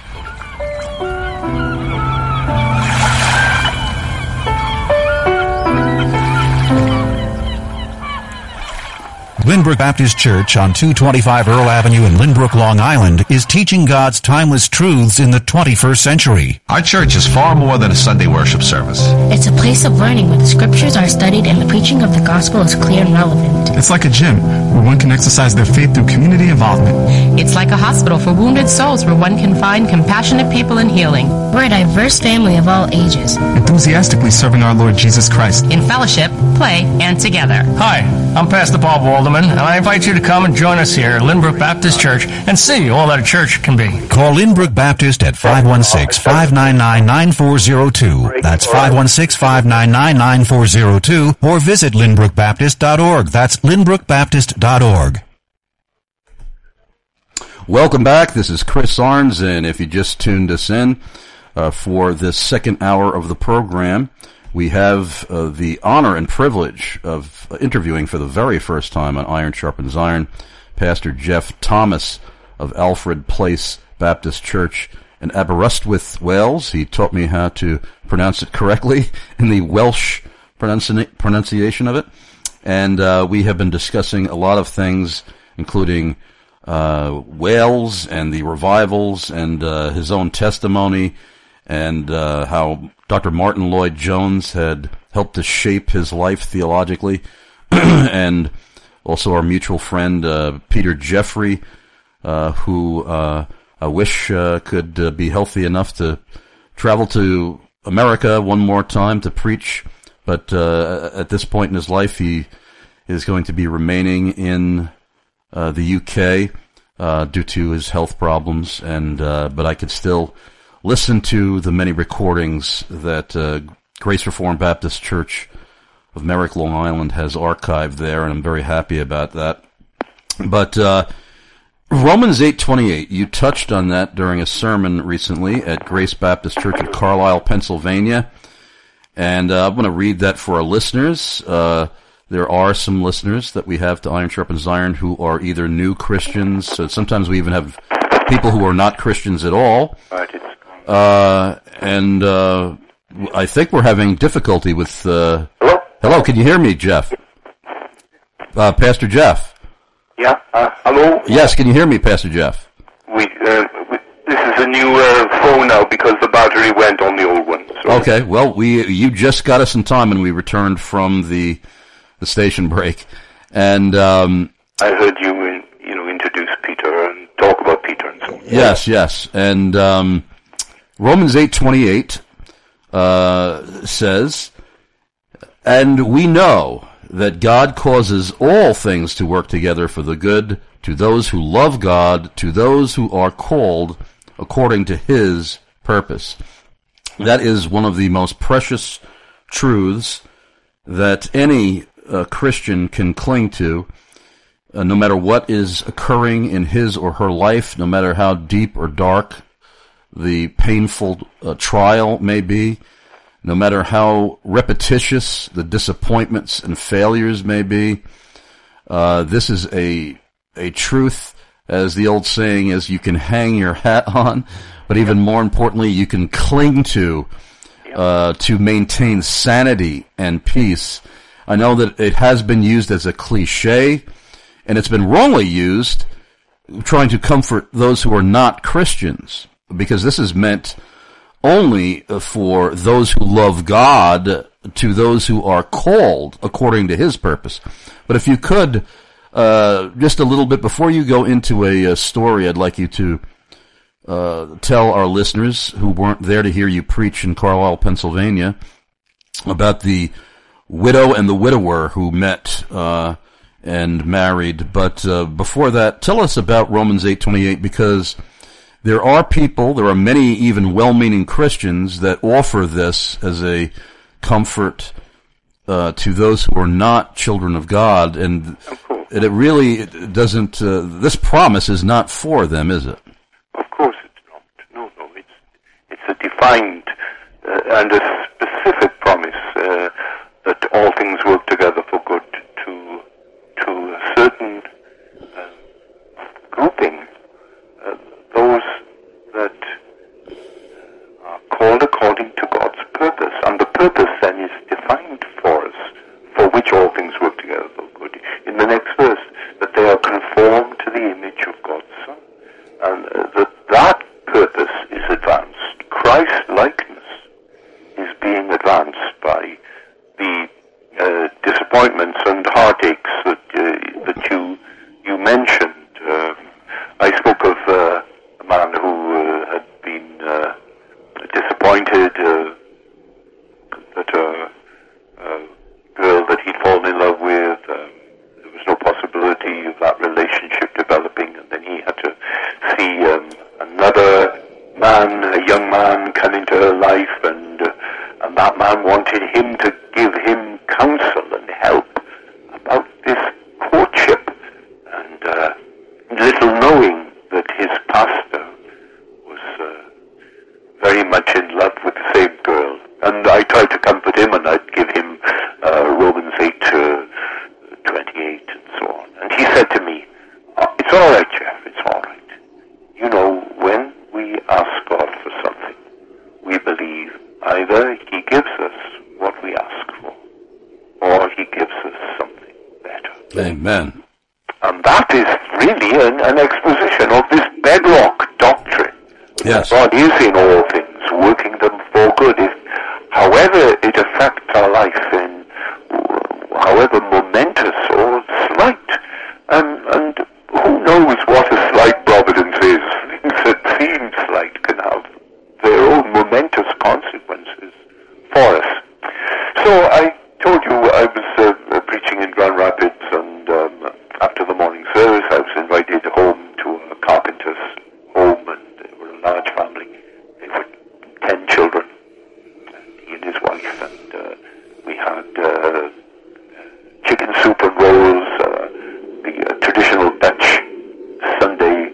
Lynbrook Baptist Church on two twenty-five Earl Avenue in Lynbrook, Long Island is teaching God's timeless truths in the twenty-first century. Our church is far more than a Sunday worship service. It's a place of learning where the scriptures are studied and the preaching of the gospel is clear and relevant. It's like a gym where one can exercise their faith through community involvement. It's like a hospital for wounded souls where one can find compassionate people in healing. We're a diverse family of all ages, enthusiastically serving our Lord Jesus Christ in fellowship, play, and together. Hi, I'm Pastor Bob Walderman, and I invite you to come and join us here at Lynbrook Baptist Church and see all that a church can be. Call Lynbrook Baptist at five one six, five nine nine, nine four zero two. That's five one six, five nine nine, nine four zero two, or visit lynbrook baptist dot org. That's lynbrook baptist dot org. Welcome back. This is Chris Arns, and if you just tuned us in uh, for this second hour of the program, we have uh, the honor and privilege of uh, interviewing for the very first time on Iron Sharpens Iron, Pastor Jeff Thomas of Alfred Place Baptist Church in Aberystwyth, Wales. He taught me how to pronounce it correctly in the Welsh pronunci- pronunciation of it. And uh, we have been discussing a lot of things, including uh, Wales and the revivals and uh, his own testimony, and uh, how Doctor Martin Lloyd-Jones had helped to shape his life theologically, and also our mutual friend uh, Peter Jeffrey, uh, who uh, I wish uh, could uh, be healthy enough to travel to America one more time to preach, but uh, at this point in his life he is going to be remaining in uh, the U K uh, due to his health problems, and uh, but I could still listen to the many recordings that uh, Grace Reformed Baptist Church of Merrick, Long Island has archived there, and I'm very happy about that. But uh, Romans eight twenty-eight, you touched on that during a sermon recently at Grace Baptist Church in Carlisle, Pennsylvania, and uh, I'm going to read that for our listeners. Uh, there are some listeners that we have to Iron Sharpens Iron who are either new Christians, so sometimes we even have people who are not Christians at all. Uh, and, uh, I think we're having difficulty with, uh, hello? Hello, can you hear me, Jeff? Uh, Pastor Jeff? Yeah, uh, hello? Yes, can you hear me, Pastor Jeff? We, uh, we, this is a new, uh, phone now because the battery went on the old one. So. Okay, well, we, you just got us in time when we returned from the, the station break. And, um. I heard you, in, you know, introduce Peter and talk about Peter and so on. Yes, yes, and, um. Romans eight twenty-eight uh, says, "And we know that God causes all things to work together for the good to those who love God, to those who are called according to His purpose." That is one of the most precious truths that any uh, Christian can cling to, uh, no matter what is occurring in his or her life, no matter how deep or dark the painful uh, trial may be, no matter how repetitious the disappointments and failures may be. Uh, this is a a truth, as the old saying is, you can hang your hat on, but even more importantly, you can cling to uh, to maintain sanity and peace. I know that it has been used as a cliche, and it's been wrongly used, trying to comfort those who are not Christians, because this is meant only for those who love God, to those who are called according to His purpose. But if you could, uh, just a little bit before you go into a, a story, I'd like you to uh, tell our listeners who weren't there to hear you preach in Carlisle, Pennsylvania, about the widow and the widower who met uh, and married. But uh, before that, tell us about Romans eight twenty-eight, because there are people, there are many even well-meaning Christians that offer this as a comfort uh, to those who are not children of God, and it, it really it doesn't, uh, this promise is not for them, is it? Of course it's not. No, no, it's, it's a defined uh, and a specific promise uh, that all things that are called according to God's purpose. And the purpose then is defined for us, for which all things work together for good. In the next verse, that they are conformed to the image of God's Son. And uh, that that purpose is advanced. Christ-likeness is being advanced by the uh, disappointments and heartaches that uh, that you you mentioned. Uh, I spoke of uh, a man who uh, had been uh, disappointed uh, that a, a girl that he'd fallen in love with, um, there was no possibility of that relationship developing, and then he had to see um, another man, a young man, come into her life, and uh, and that man wanted him to give him counsel and help about this courtship, and uh, little knowing that his pastor was uh, very much in love with the same girl. And I tried to comfort him, and I'd give him uh, Romans eight twenty-eight and so on. And he said to me, oh, it's all right, Jeff, it's all right. You know, when we ask God for something, we believe either he gives us what we ask for, or he gives us something better. Amen. And that is really an, an exposition of this bedrock doctrine. Yes. God is in all things, working them for good. If, however it affects our life, in however momentous or slight, and, and who knows what a slight providence is. Things that seem slight can have their own momentous consequences for us. So I told you I was uh, preaching in Grand Rapids, and um, after the morning service I was invited home to a carpenter's home, and they were a large family. They were ten children, he and his wife, and uh, we had uh, chicken soup and rolls, uh, the uh, traditional Dutch Sunday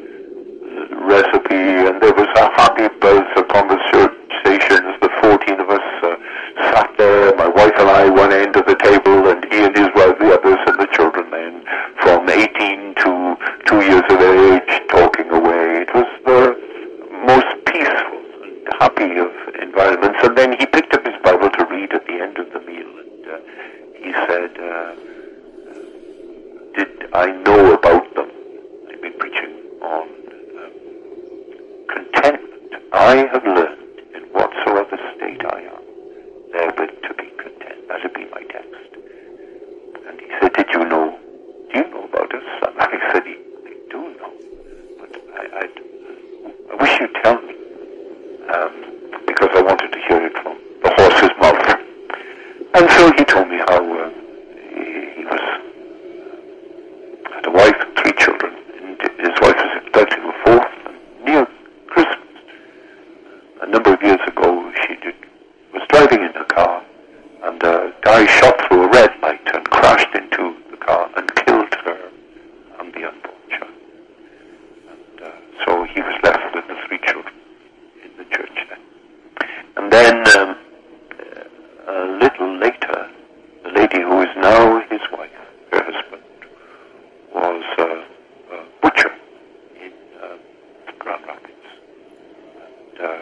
recipe, and there was a happy buzz of conversations. The fourteen of us uh, sat there, my wife and I one end of the table, and he and his wife the others, and the children then from eighteen to two years of age talking away. It was the most peaceful and happy of environments. And then he picked up his Bible to read at the end of the meal, and uh, he said, uh, did I know about them? I've been preaching on um, contentment. I have learned in whatsoever state I am, therewith to be content. That would be my text. And he said, did you know? Do you know about us? And I said, I do know, but I, I'd, I wish you'd tell me, um, because I wanted to hear it from the horse's mouth. And so he told me how uh, he, he was uh, had a wife and three children, and his wife was expecting a fourth, and near Christmas, a number of years ago, she did, was driving in her car, and a guy shot through a red light and crashed into the car and killed her and the unborn child. And uh, so he was left with the three children in the church then. And then um, a little later, the lady who is now his wife, her husband, was uh, a butcher in uh, Grand Rapids. And uh,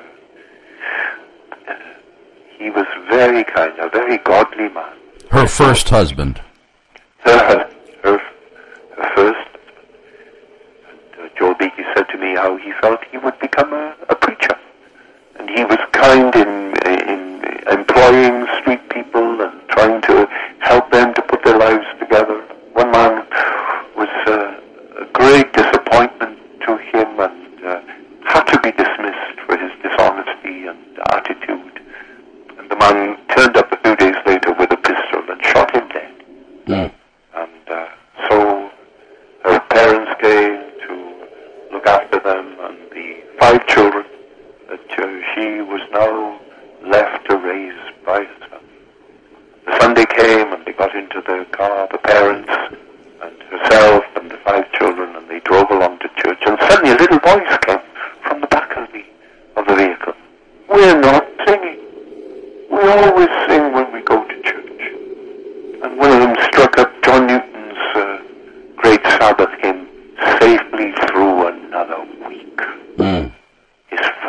uh, he was very kind, a very godly man. Her first husband. Her, her, her first. And uh, Joel Beakey said to me how he felt he would become a, a preacher. And he was kind in, in employing street people and trying to help them to put their lives together. One man was uh, a great disappointment to him, and uh, had to be dismissed for his dishonesty and attitude. And the man turned up a few days later with a pistol and shot him dead. Mm. And uh, so her parents came to look after them, and the five children that uh, she was now left to raise by herself. The Sunday came, and they got into their car, the parents and herself and the five children, and they drove along to church, and suddenly a little voice came from the back of the of the vehicle. We're not singing. We always sing when we go to church. And one of them struck up John Newton's uh, great Sabbath hymn, Safely Through Another Week. Mm. His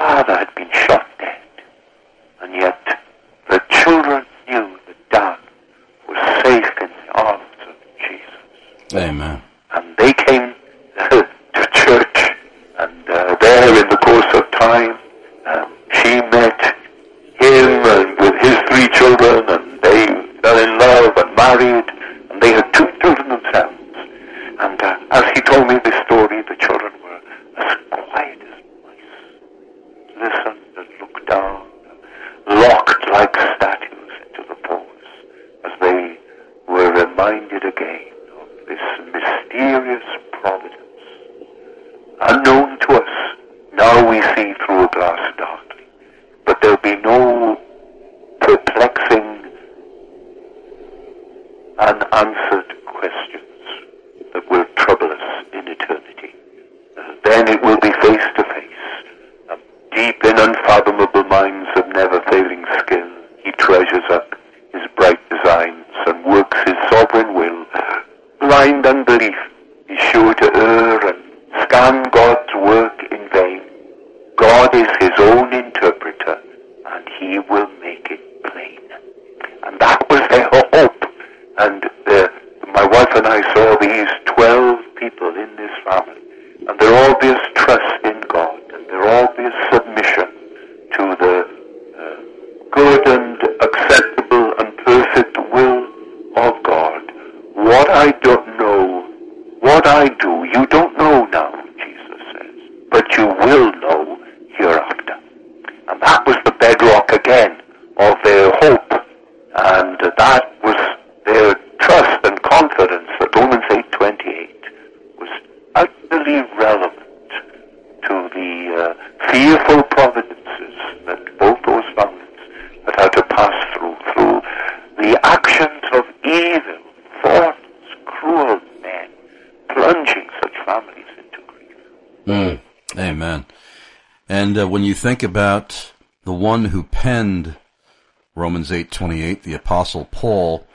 see through a glass darkly, but there'll be no perplexing, unanswered questions that will trouble us in eternity. Uh, then it will be face to face. Uh, deep in unfathomable minds of never-failing skill, he treasures up his bright designs and works his sovereign will. Blind unbelief is sure to err and scan God's work in vain. God is his own interpreter, and he will make it plain. And that was their hope. And uh, my wife and I saw these twelve people in this family, and their obvious trust in God, and their obvious submission to the uh, good and acceptable and perfect will of God. What I don't know, what I do, you don't know now, Jesus says, but you will know hereafter. And that was the bedrock again of their hope, and that was their trust and confidence that Romans eight twenty-eight was utterly relevant to the uh, fearful providences that both those families had had to pass through, through the actions of evil, thoughtless, cruel men, plunging such families into grief. Mm. Amen. And uh, when you think about the one who penned Romans eight twenty-eight, the Apostle Paul,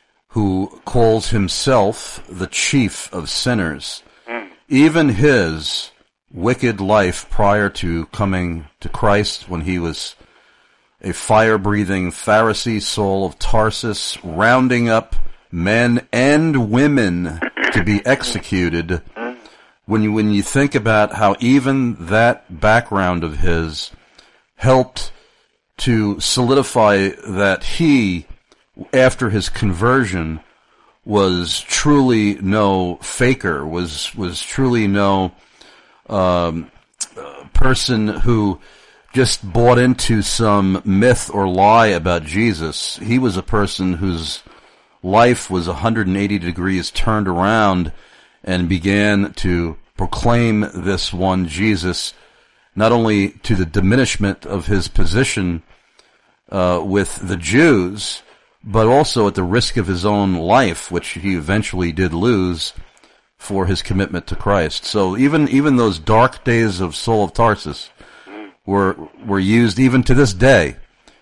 who calls himself the chief of sinners, mm. even his wicked life prior to coming to Christ, when he was a fire-breathing Pharisee, Saul of Tarsus, rounding up men and women to be executed. When you, when you think about how even that background of his helped to solidify that he, after his conversion, was truly no faker, was was truly no um, person who just bought into some myth or lie about Jesus. He was a person whose life was one hundred eighty degrees turned around and began to proclaim this one Jesus, not only to the diminishment of his position uh, with the Jews, but also at the risk of his own life, which he eventually did lose for his commitment to Christ. So even even those dark days of Saul of Tarsus were were used even to this day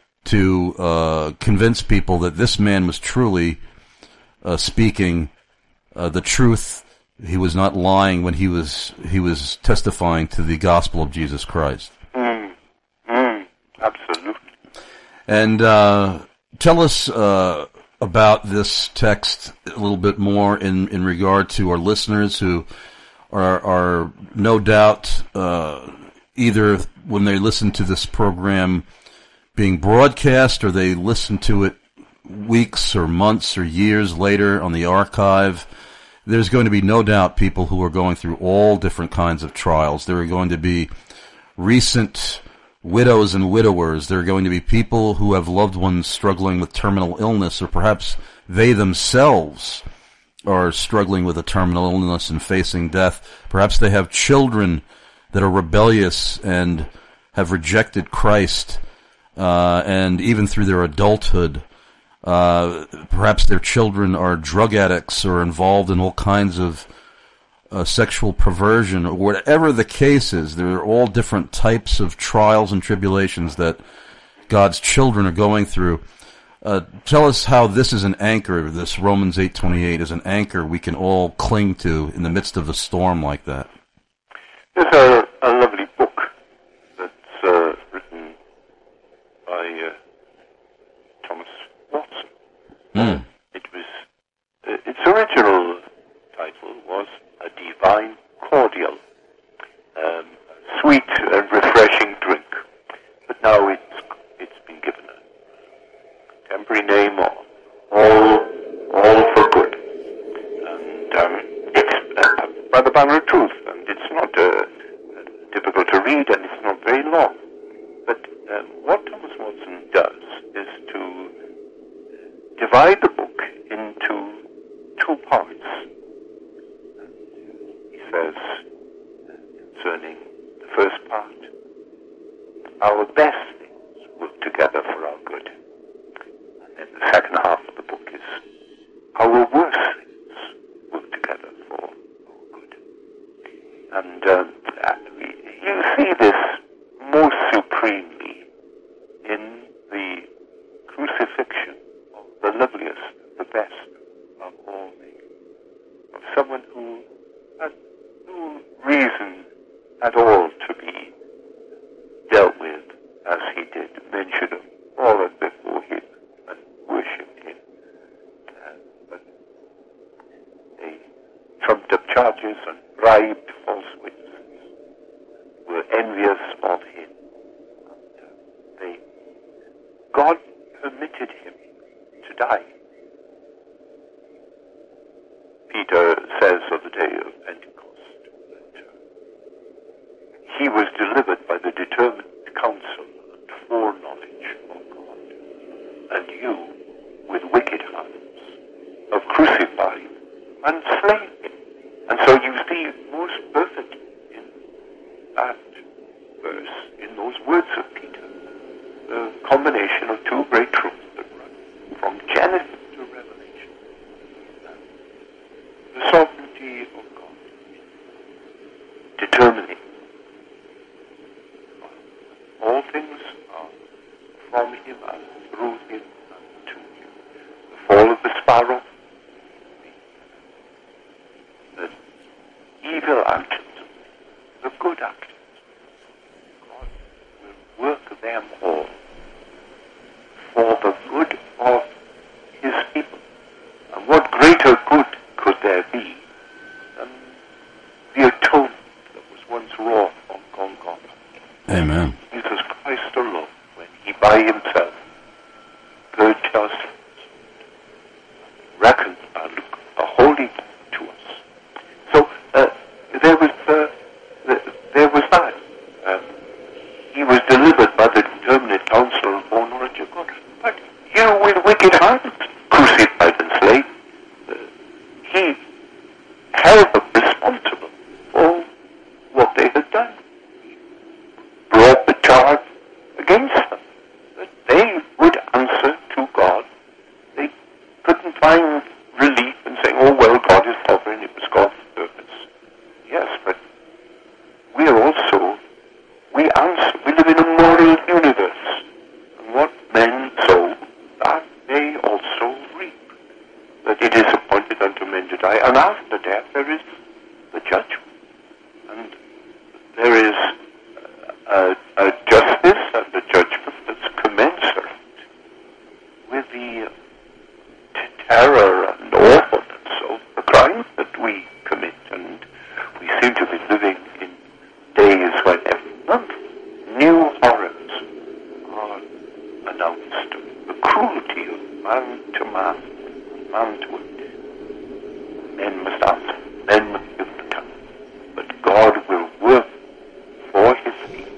to uh, convince people that this man was truly uh, speaking uh, the truth. He was not lying when he was he was testifying to the gospel of Jesus Christ. Mm. Mm. Absolutely. And uh, tell us uh, about this text a little bit more in, in regard to our listeners who are, are no doubt uh, either when they listen to this program being broadcast or they listen to it weeks or months or years later on the archive. There's going to be no doubt people who are going through all different kinds of trials. There are going to be recent widows and widowers. There are going to be people who have loved ones struggling with terminal illness, or perhaps they themselves are struggling with a terminal illness and facing death. Perhaps they have children that are rebellious and have rejected Christ, uh, and even through their adulthood, Uh, perhaps their children are drug addicts or involved in all kinds of uh, sexual perversion, or whatever the case is. There are all different types of trials and tribulations that God's children are going through. Uh, tell us how this is an anchor, this Romans eight twenty-eight is an anchor we can all cling to in the midst of a storm like that. There's a, a lovely book that's uh, written by uh, Thomas Watson. Mm. It was uh, its original title was A Divine Cordial, um, sweet and refreshing drink. But now it's it's been given a temporary name, all all for good, and um, it's uh, by the banner of truth, and it's not uh, difficult to read, and it's not very long. But um, what Thomas Watson does is to divide the book into two parts. He says, concerning the first part, our best things work together for our good. And then the second half of the book is our worst things work together for our good. And uh, you see this most supremely in the crucifixion of the loveliest, the best of all men, of someone who had no reason at all to be dealt with as he did. Men should have fallen before him and worshipped him. Uh, but they trumped up charges and bribed false witnesses, were envious of him. And, uh, they, God permitted him to die. Peter says of the day of Pentecost that uh, he was delivered by the determined counsel and foreknowledge of God, and you, with wicked hands, have crucified him and slain him. And so you see most perfect in that verse, in those words of Peter, the combination of two great truths that run from Genesis to Revelation. The sovereignty of God, determining all things are from him and through him and to him. The fall of the sparrow, the evil actions, the good actions. God will work them all for the good of his people. And what greater good could there be than the atonement that was once wrought on Golgotha? Amen. Jesus Christ alone, when he by himself purged our sins, reconciled a holy to us. So uh, there was uh, there was that. Uh, he was delivered by the determinate counsel of foreknowledge of God. But you, with wicked hands, crucified and slain, uh, he held them responsible for what they had done. Brought the charge against them that they would answer to God. They couldn't find relief in saying, oh, well, God is sovereign, it was God's purpose. Yes, but we are also, we answer, we live in a moral universe. And what men sow, that they also reap. That it is appointed unto men to die, and after death there is the judgment. And there is A, a justice and a judgment that's commensurate with the terror and awfulness of the crimes that we commit. And we seem to be living in days when every month new horrors are announced. The cruelty of man to man, man to it. Men must answer, men must give an account. But God will work for his people.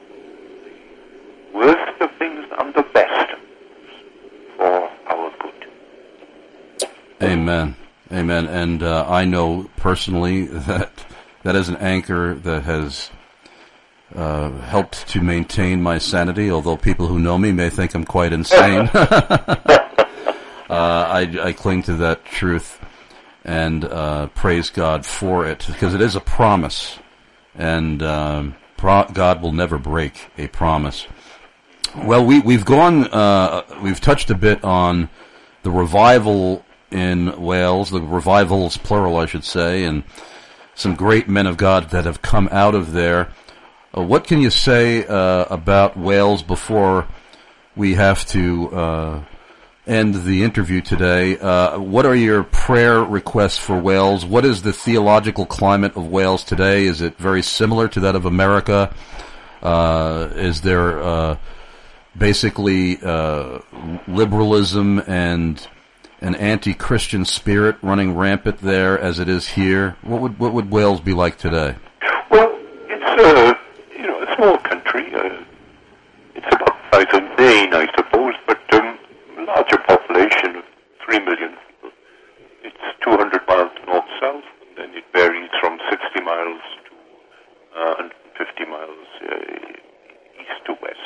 Worst of things and the best for our good. Amen. Amen. And uh, I know personally that that is an anchor that has uh, helped to maintain my sanity, although people who know me may think I'm quite insane. uh, I, I cling to that truth and uh, praise God for it, because it is a promise, and um, pro- God will never break a promise. Well, we, we've gone, uh, we've touched a bit on the revival in Wales, the revivals, plural, I should say, and some great men of God that have come out of there. Uh, what can you say uh, about Wales before we have to uh, end the interview today? Uh, what are your prayer requests for Wales? What is the theological climate of Wales today? Is it very similar to that of America? Uh, is there uh, basically uh, liberalism and an anti-Christian spirit running rampant there as it is here? What would what would Wales be like today? Well, it's a you know a small country. Uh, it's about the size of Maine, I suppose, but um, a larger population of three million people. It's two hundred miles north-south, and then it varies from sixty miles to uh, one hundred fifty miles uh, east to west.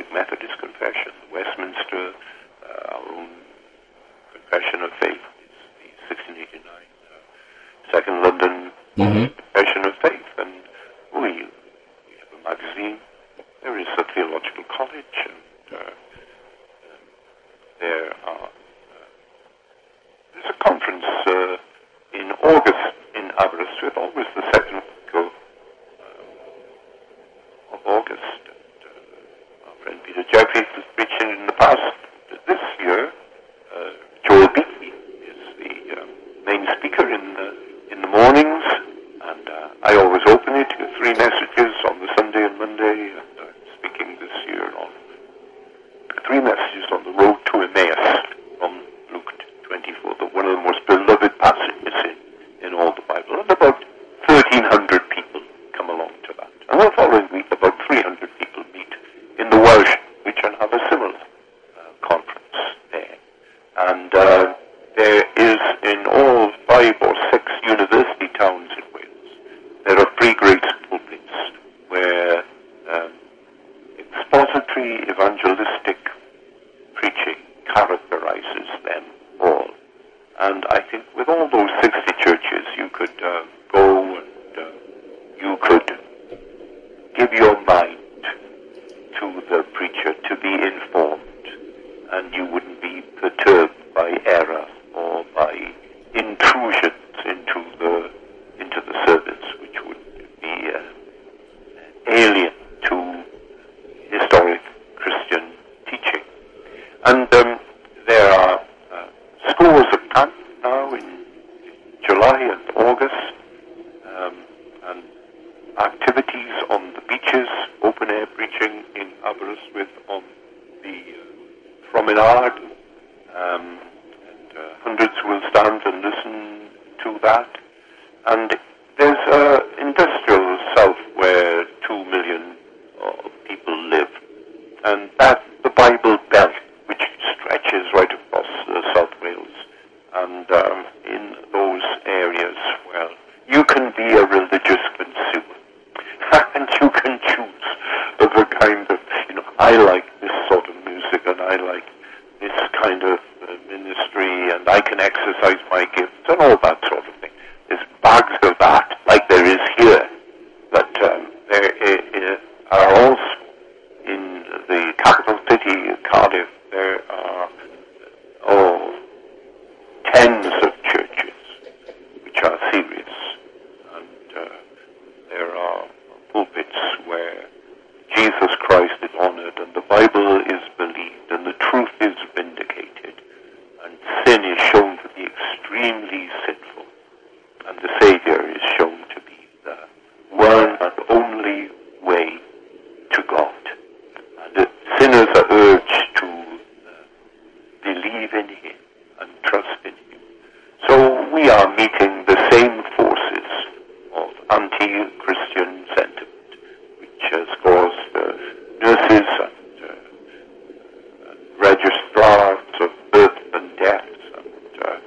Methodist Confession, Westminster, uh, our own Confession of Faith, the sixteen eighty-nine, uh, Second London mm-hmm. Confession of Faith, and we, we have a magazine. There is a theological college, and uh, um, there are uh, there's a conference uh, in August in Aberystwyth, always the second week of, uh, of August. And, uh, our friend Peter Jeffries was preaching in the past. This year, uh, Joel Beatty is the uh, main speaker in the in the mornings, and uh, I always open it with three messages on the Sunday and Monday. And I'm speaking this year on three messages on the road to Emmaus from Luke twenty-four, the one of the most beloved passages in, in all the Bible. And about thirteen hundred people come along to that. And the following week, about three hundred people meet in the Welsh, which can have a similar uh, conference there. And uh, there is in all five or six university towns in Wales, there are three great pulpits where um, expository evangelistic preaching characterizes them all. And I think with all those sixty churches, you could uh, go and uh, you could give your mind to the preacher to be informed, and you wouldn't be perturbed by error or by intrusions into the into the service, which would be uh, alien to historic Christian teaching. And um, there are uh, scores of camps now in July and August, um, and activities on the beaches, open-air preaching in Aberystwyth on the uh, promenade, um, and uh, hundreds will stand and listen to that. And there's an industrial south where two million uh, people live, and that's the Bible Belt, which stretches right across uh, South Wales. And um, in those areas, well, you can be a religious consumer, and you can choose the kind of, you know, I like this sort of music, and I like this kind of uh, ministry, and I can exercise my gifts, and all that sort of thing. There's bags of that, like there is here, but um, there are also in the capital city, Cardiff, there are oh, tens of churches which are serious, and uh, there are pulpits where Jesus Christ is honored, and the Bible is believed, and the truth is vindicated, and sin is shown to be extremely sinful, and the Savior is shown to be the one and only way to God. And the sinners are urged to uh, believe in Him and trust in Him. So we are meeting the same forces of anti-Christian sentiment, which has caused uh, nurses and, uh, and registrars of birth and deaths and uh,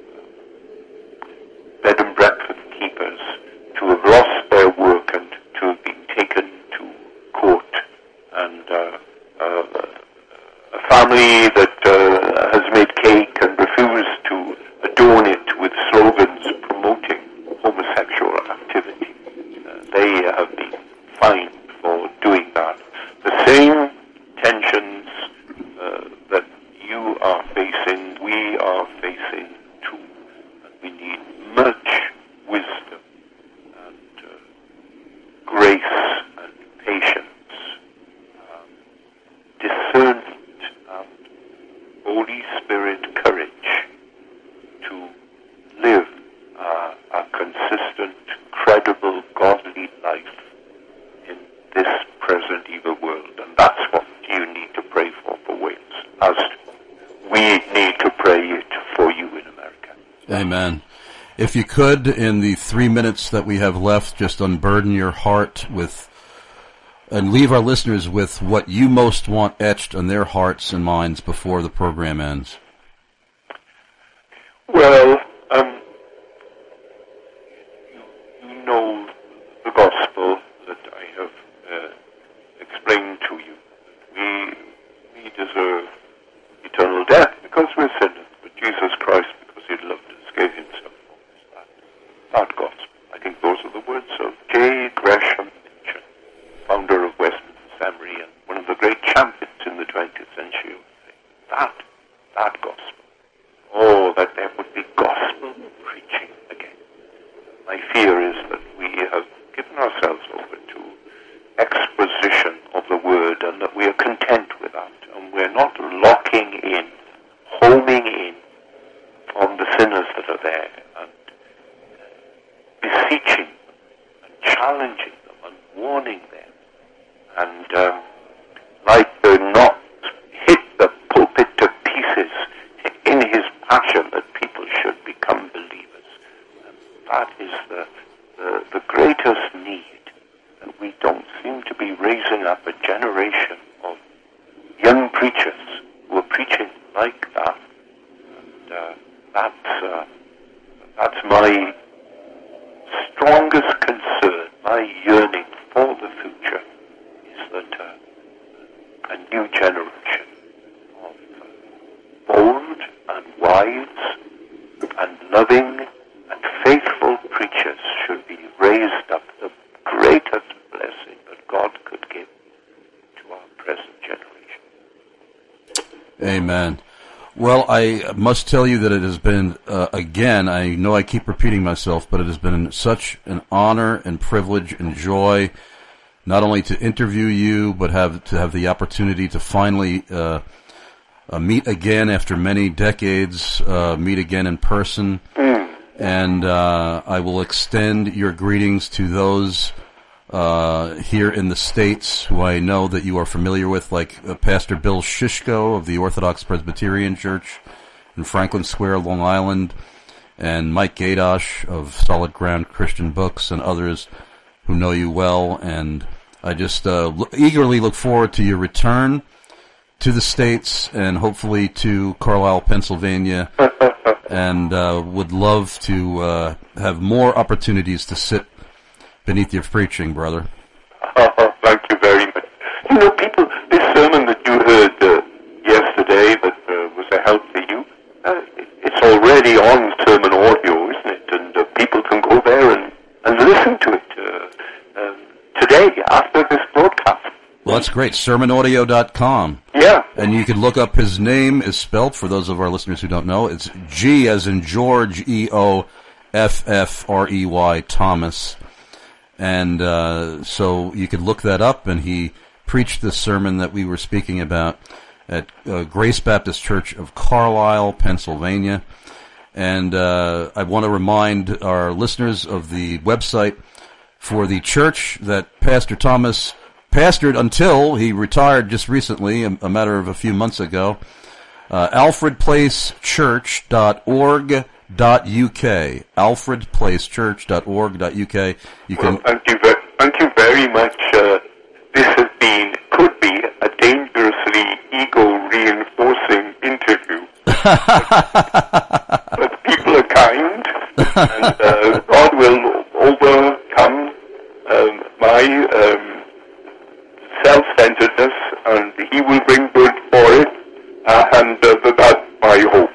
bed and breakfast keepers to have lost their work and to have been taken to court, and uh, uh, a family that uh, has made cake and refused to adorn it with slogans promoting homosexual activity. Uh, they have been fined for doing that. The same tensions uh, that you are facing, we are facing too. And we need much wisdom and uh, grace and patience, um, discernment and Holy Spirit courage to live uh, a consistent, credible, godly life in this present evil world. And that's what you need to pray for for Wales, as we need to pray it for you in America. Amen. If you could, in the three minutes that we have left, just unburden your heart with, and leave our listeners with what you most want etched on their hearts and minds before the program ends. Well, um, you, you know the gospel that I have uh, explained to you. We deserve eternal death because we're sinners, but Jesus Christ, because he loved us, gave himself for us. That gospel. I think those are the words of J. Gresham Machen, founder of Westminster Seminary and one of the great champions in the twentieth century. That, that gospel. Oh, that there would be gospel preaching again. My fear is that we have given ourselves over to exposition of the word and that we are content with that and we're not locking in, homing in on the sinners that are there and beseeching them and challenging them and warning them and um, like the knot hit the pulpit to pieces in his passion that people should become believers. And that is the, the, the greatest need, that we don't seem to be raising up a generation of young preachers who are preaching like that. And uh, that's, uh, that's my strongest concern, my yearning for the future, is that uh, a new generation of uh, bold and wise and loving and faithful preachers should be raised up, the greatest blessing that God could give to our present generation. Amen. Well, I must tell you that it has been, uh, again, I know I keep repeating myself, but it has been such an honor and privilege and joy not only to interview you, but have to have the opportunity to finally uh, uh, meet again after many decades, uh, meet again in person. Mm. And uh, I will extend your greetings to those uh, here in the States who I know that you are familiar with, like uh, Pastor Bill Shishko of the Orthodox Presbyterian Church in Franklin Square, Long Island, and Mike Gadosh of Solid Ground Christian Books, and others who know you well. And I just uh, lo- eagerly look forward to your return to the States and hopefully to Carlisle, Pennsylvania, and uh, would love to uh, have more opportunities to sit beneath your preaching, brother. Oh, thank you very much. You know, people, this sermon that you heard uh, yesterday that uh, was a help to you, uh, it's already on sermon audio, isn't it? And uh, people can go there and, and listen to it uh, um, today after this broadcast. Well, that's great. sermon audio dot com. Yeah. And you can look up, his name is spelled, for those of our listeners who don't know, it's G as in George, E O F F R E Y, Thomas. And uh, so you could look that up, and he preached the sermon that we were speaking about at uh, Grace Baptist Church of Carlisle, Pennsylvania. And uh, I want to remind our listeners of the website for the church that Pastor Thomas pastored until he retired just recently, a, a matter of a few months ago, uh, alfred place church dot org dot U K, alfred place church dot org dot U K. You can. Well, thank you, very, thank you very much. Uh, this has been, could be, a dangerously ego-reinforcing interview. But people are kind, and uh, God will overcome um, my um, self-centeredness, and He will bring good for it, uh, and uh, that's my hope.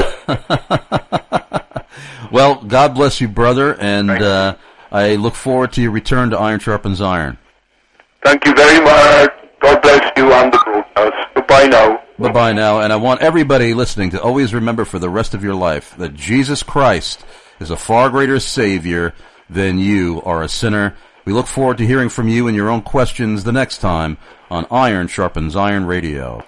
Well, God bless you, brother, and uh, I look forward to your return to Iron Sharpens Iron. Thank you very much. God bless you on the broadcast. Goodbye now. Bye-bye now, and I want everybody listening to always remember for the rest of your life that Jesus Christ is a far greater Savior than you are a sinner. We look forward to hearing from you and your own questions the next time on Iron Sharpens Iron Radio.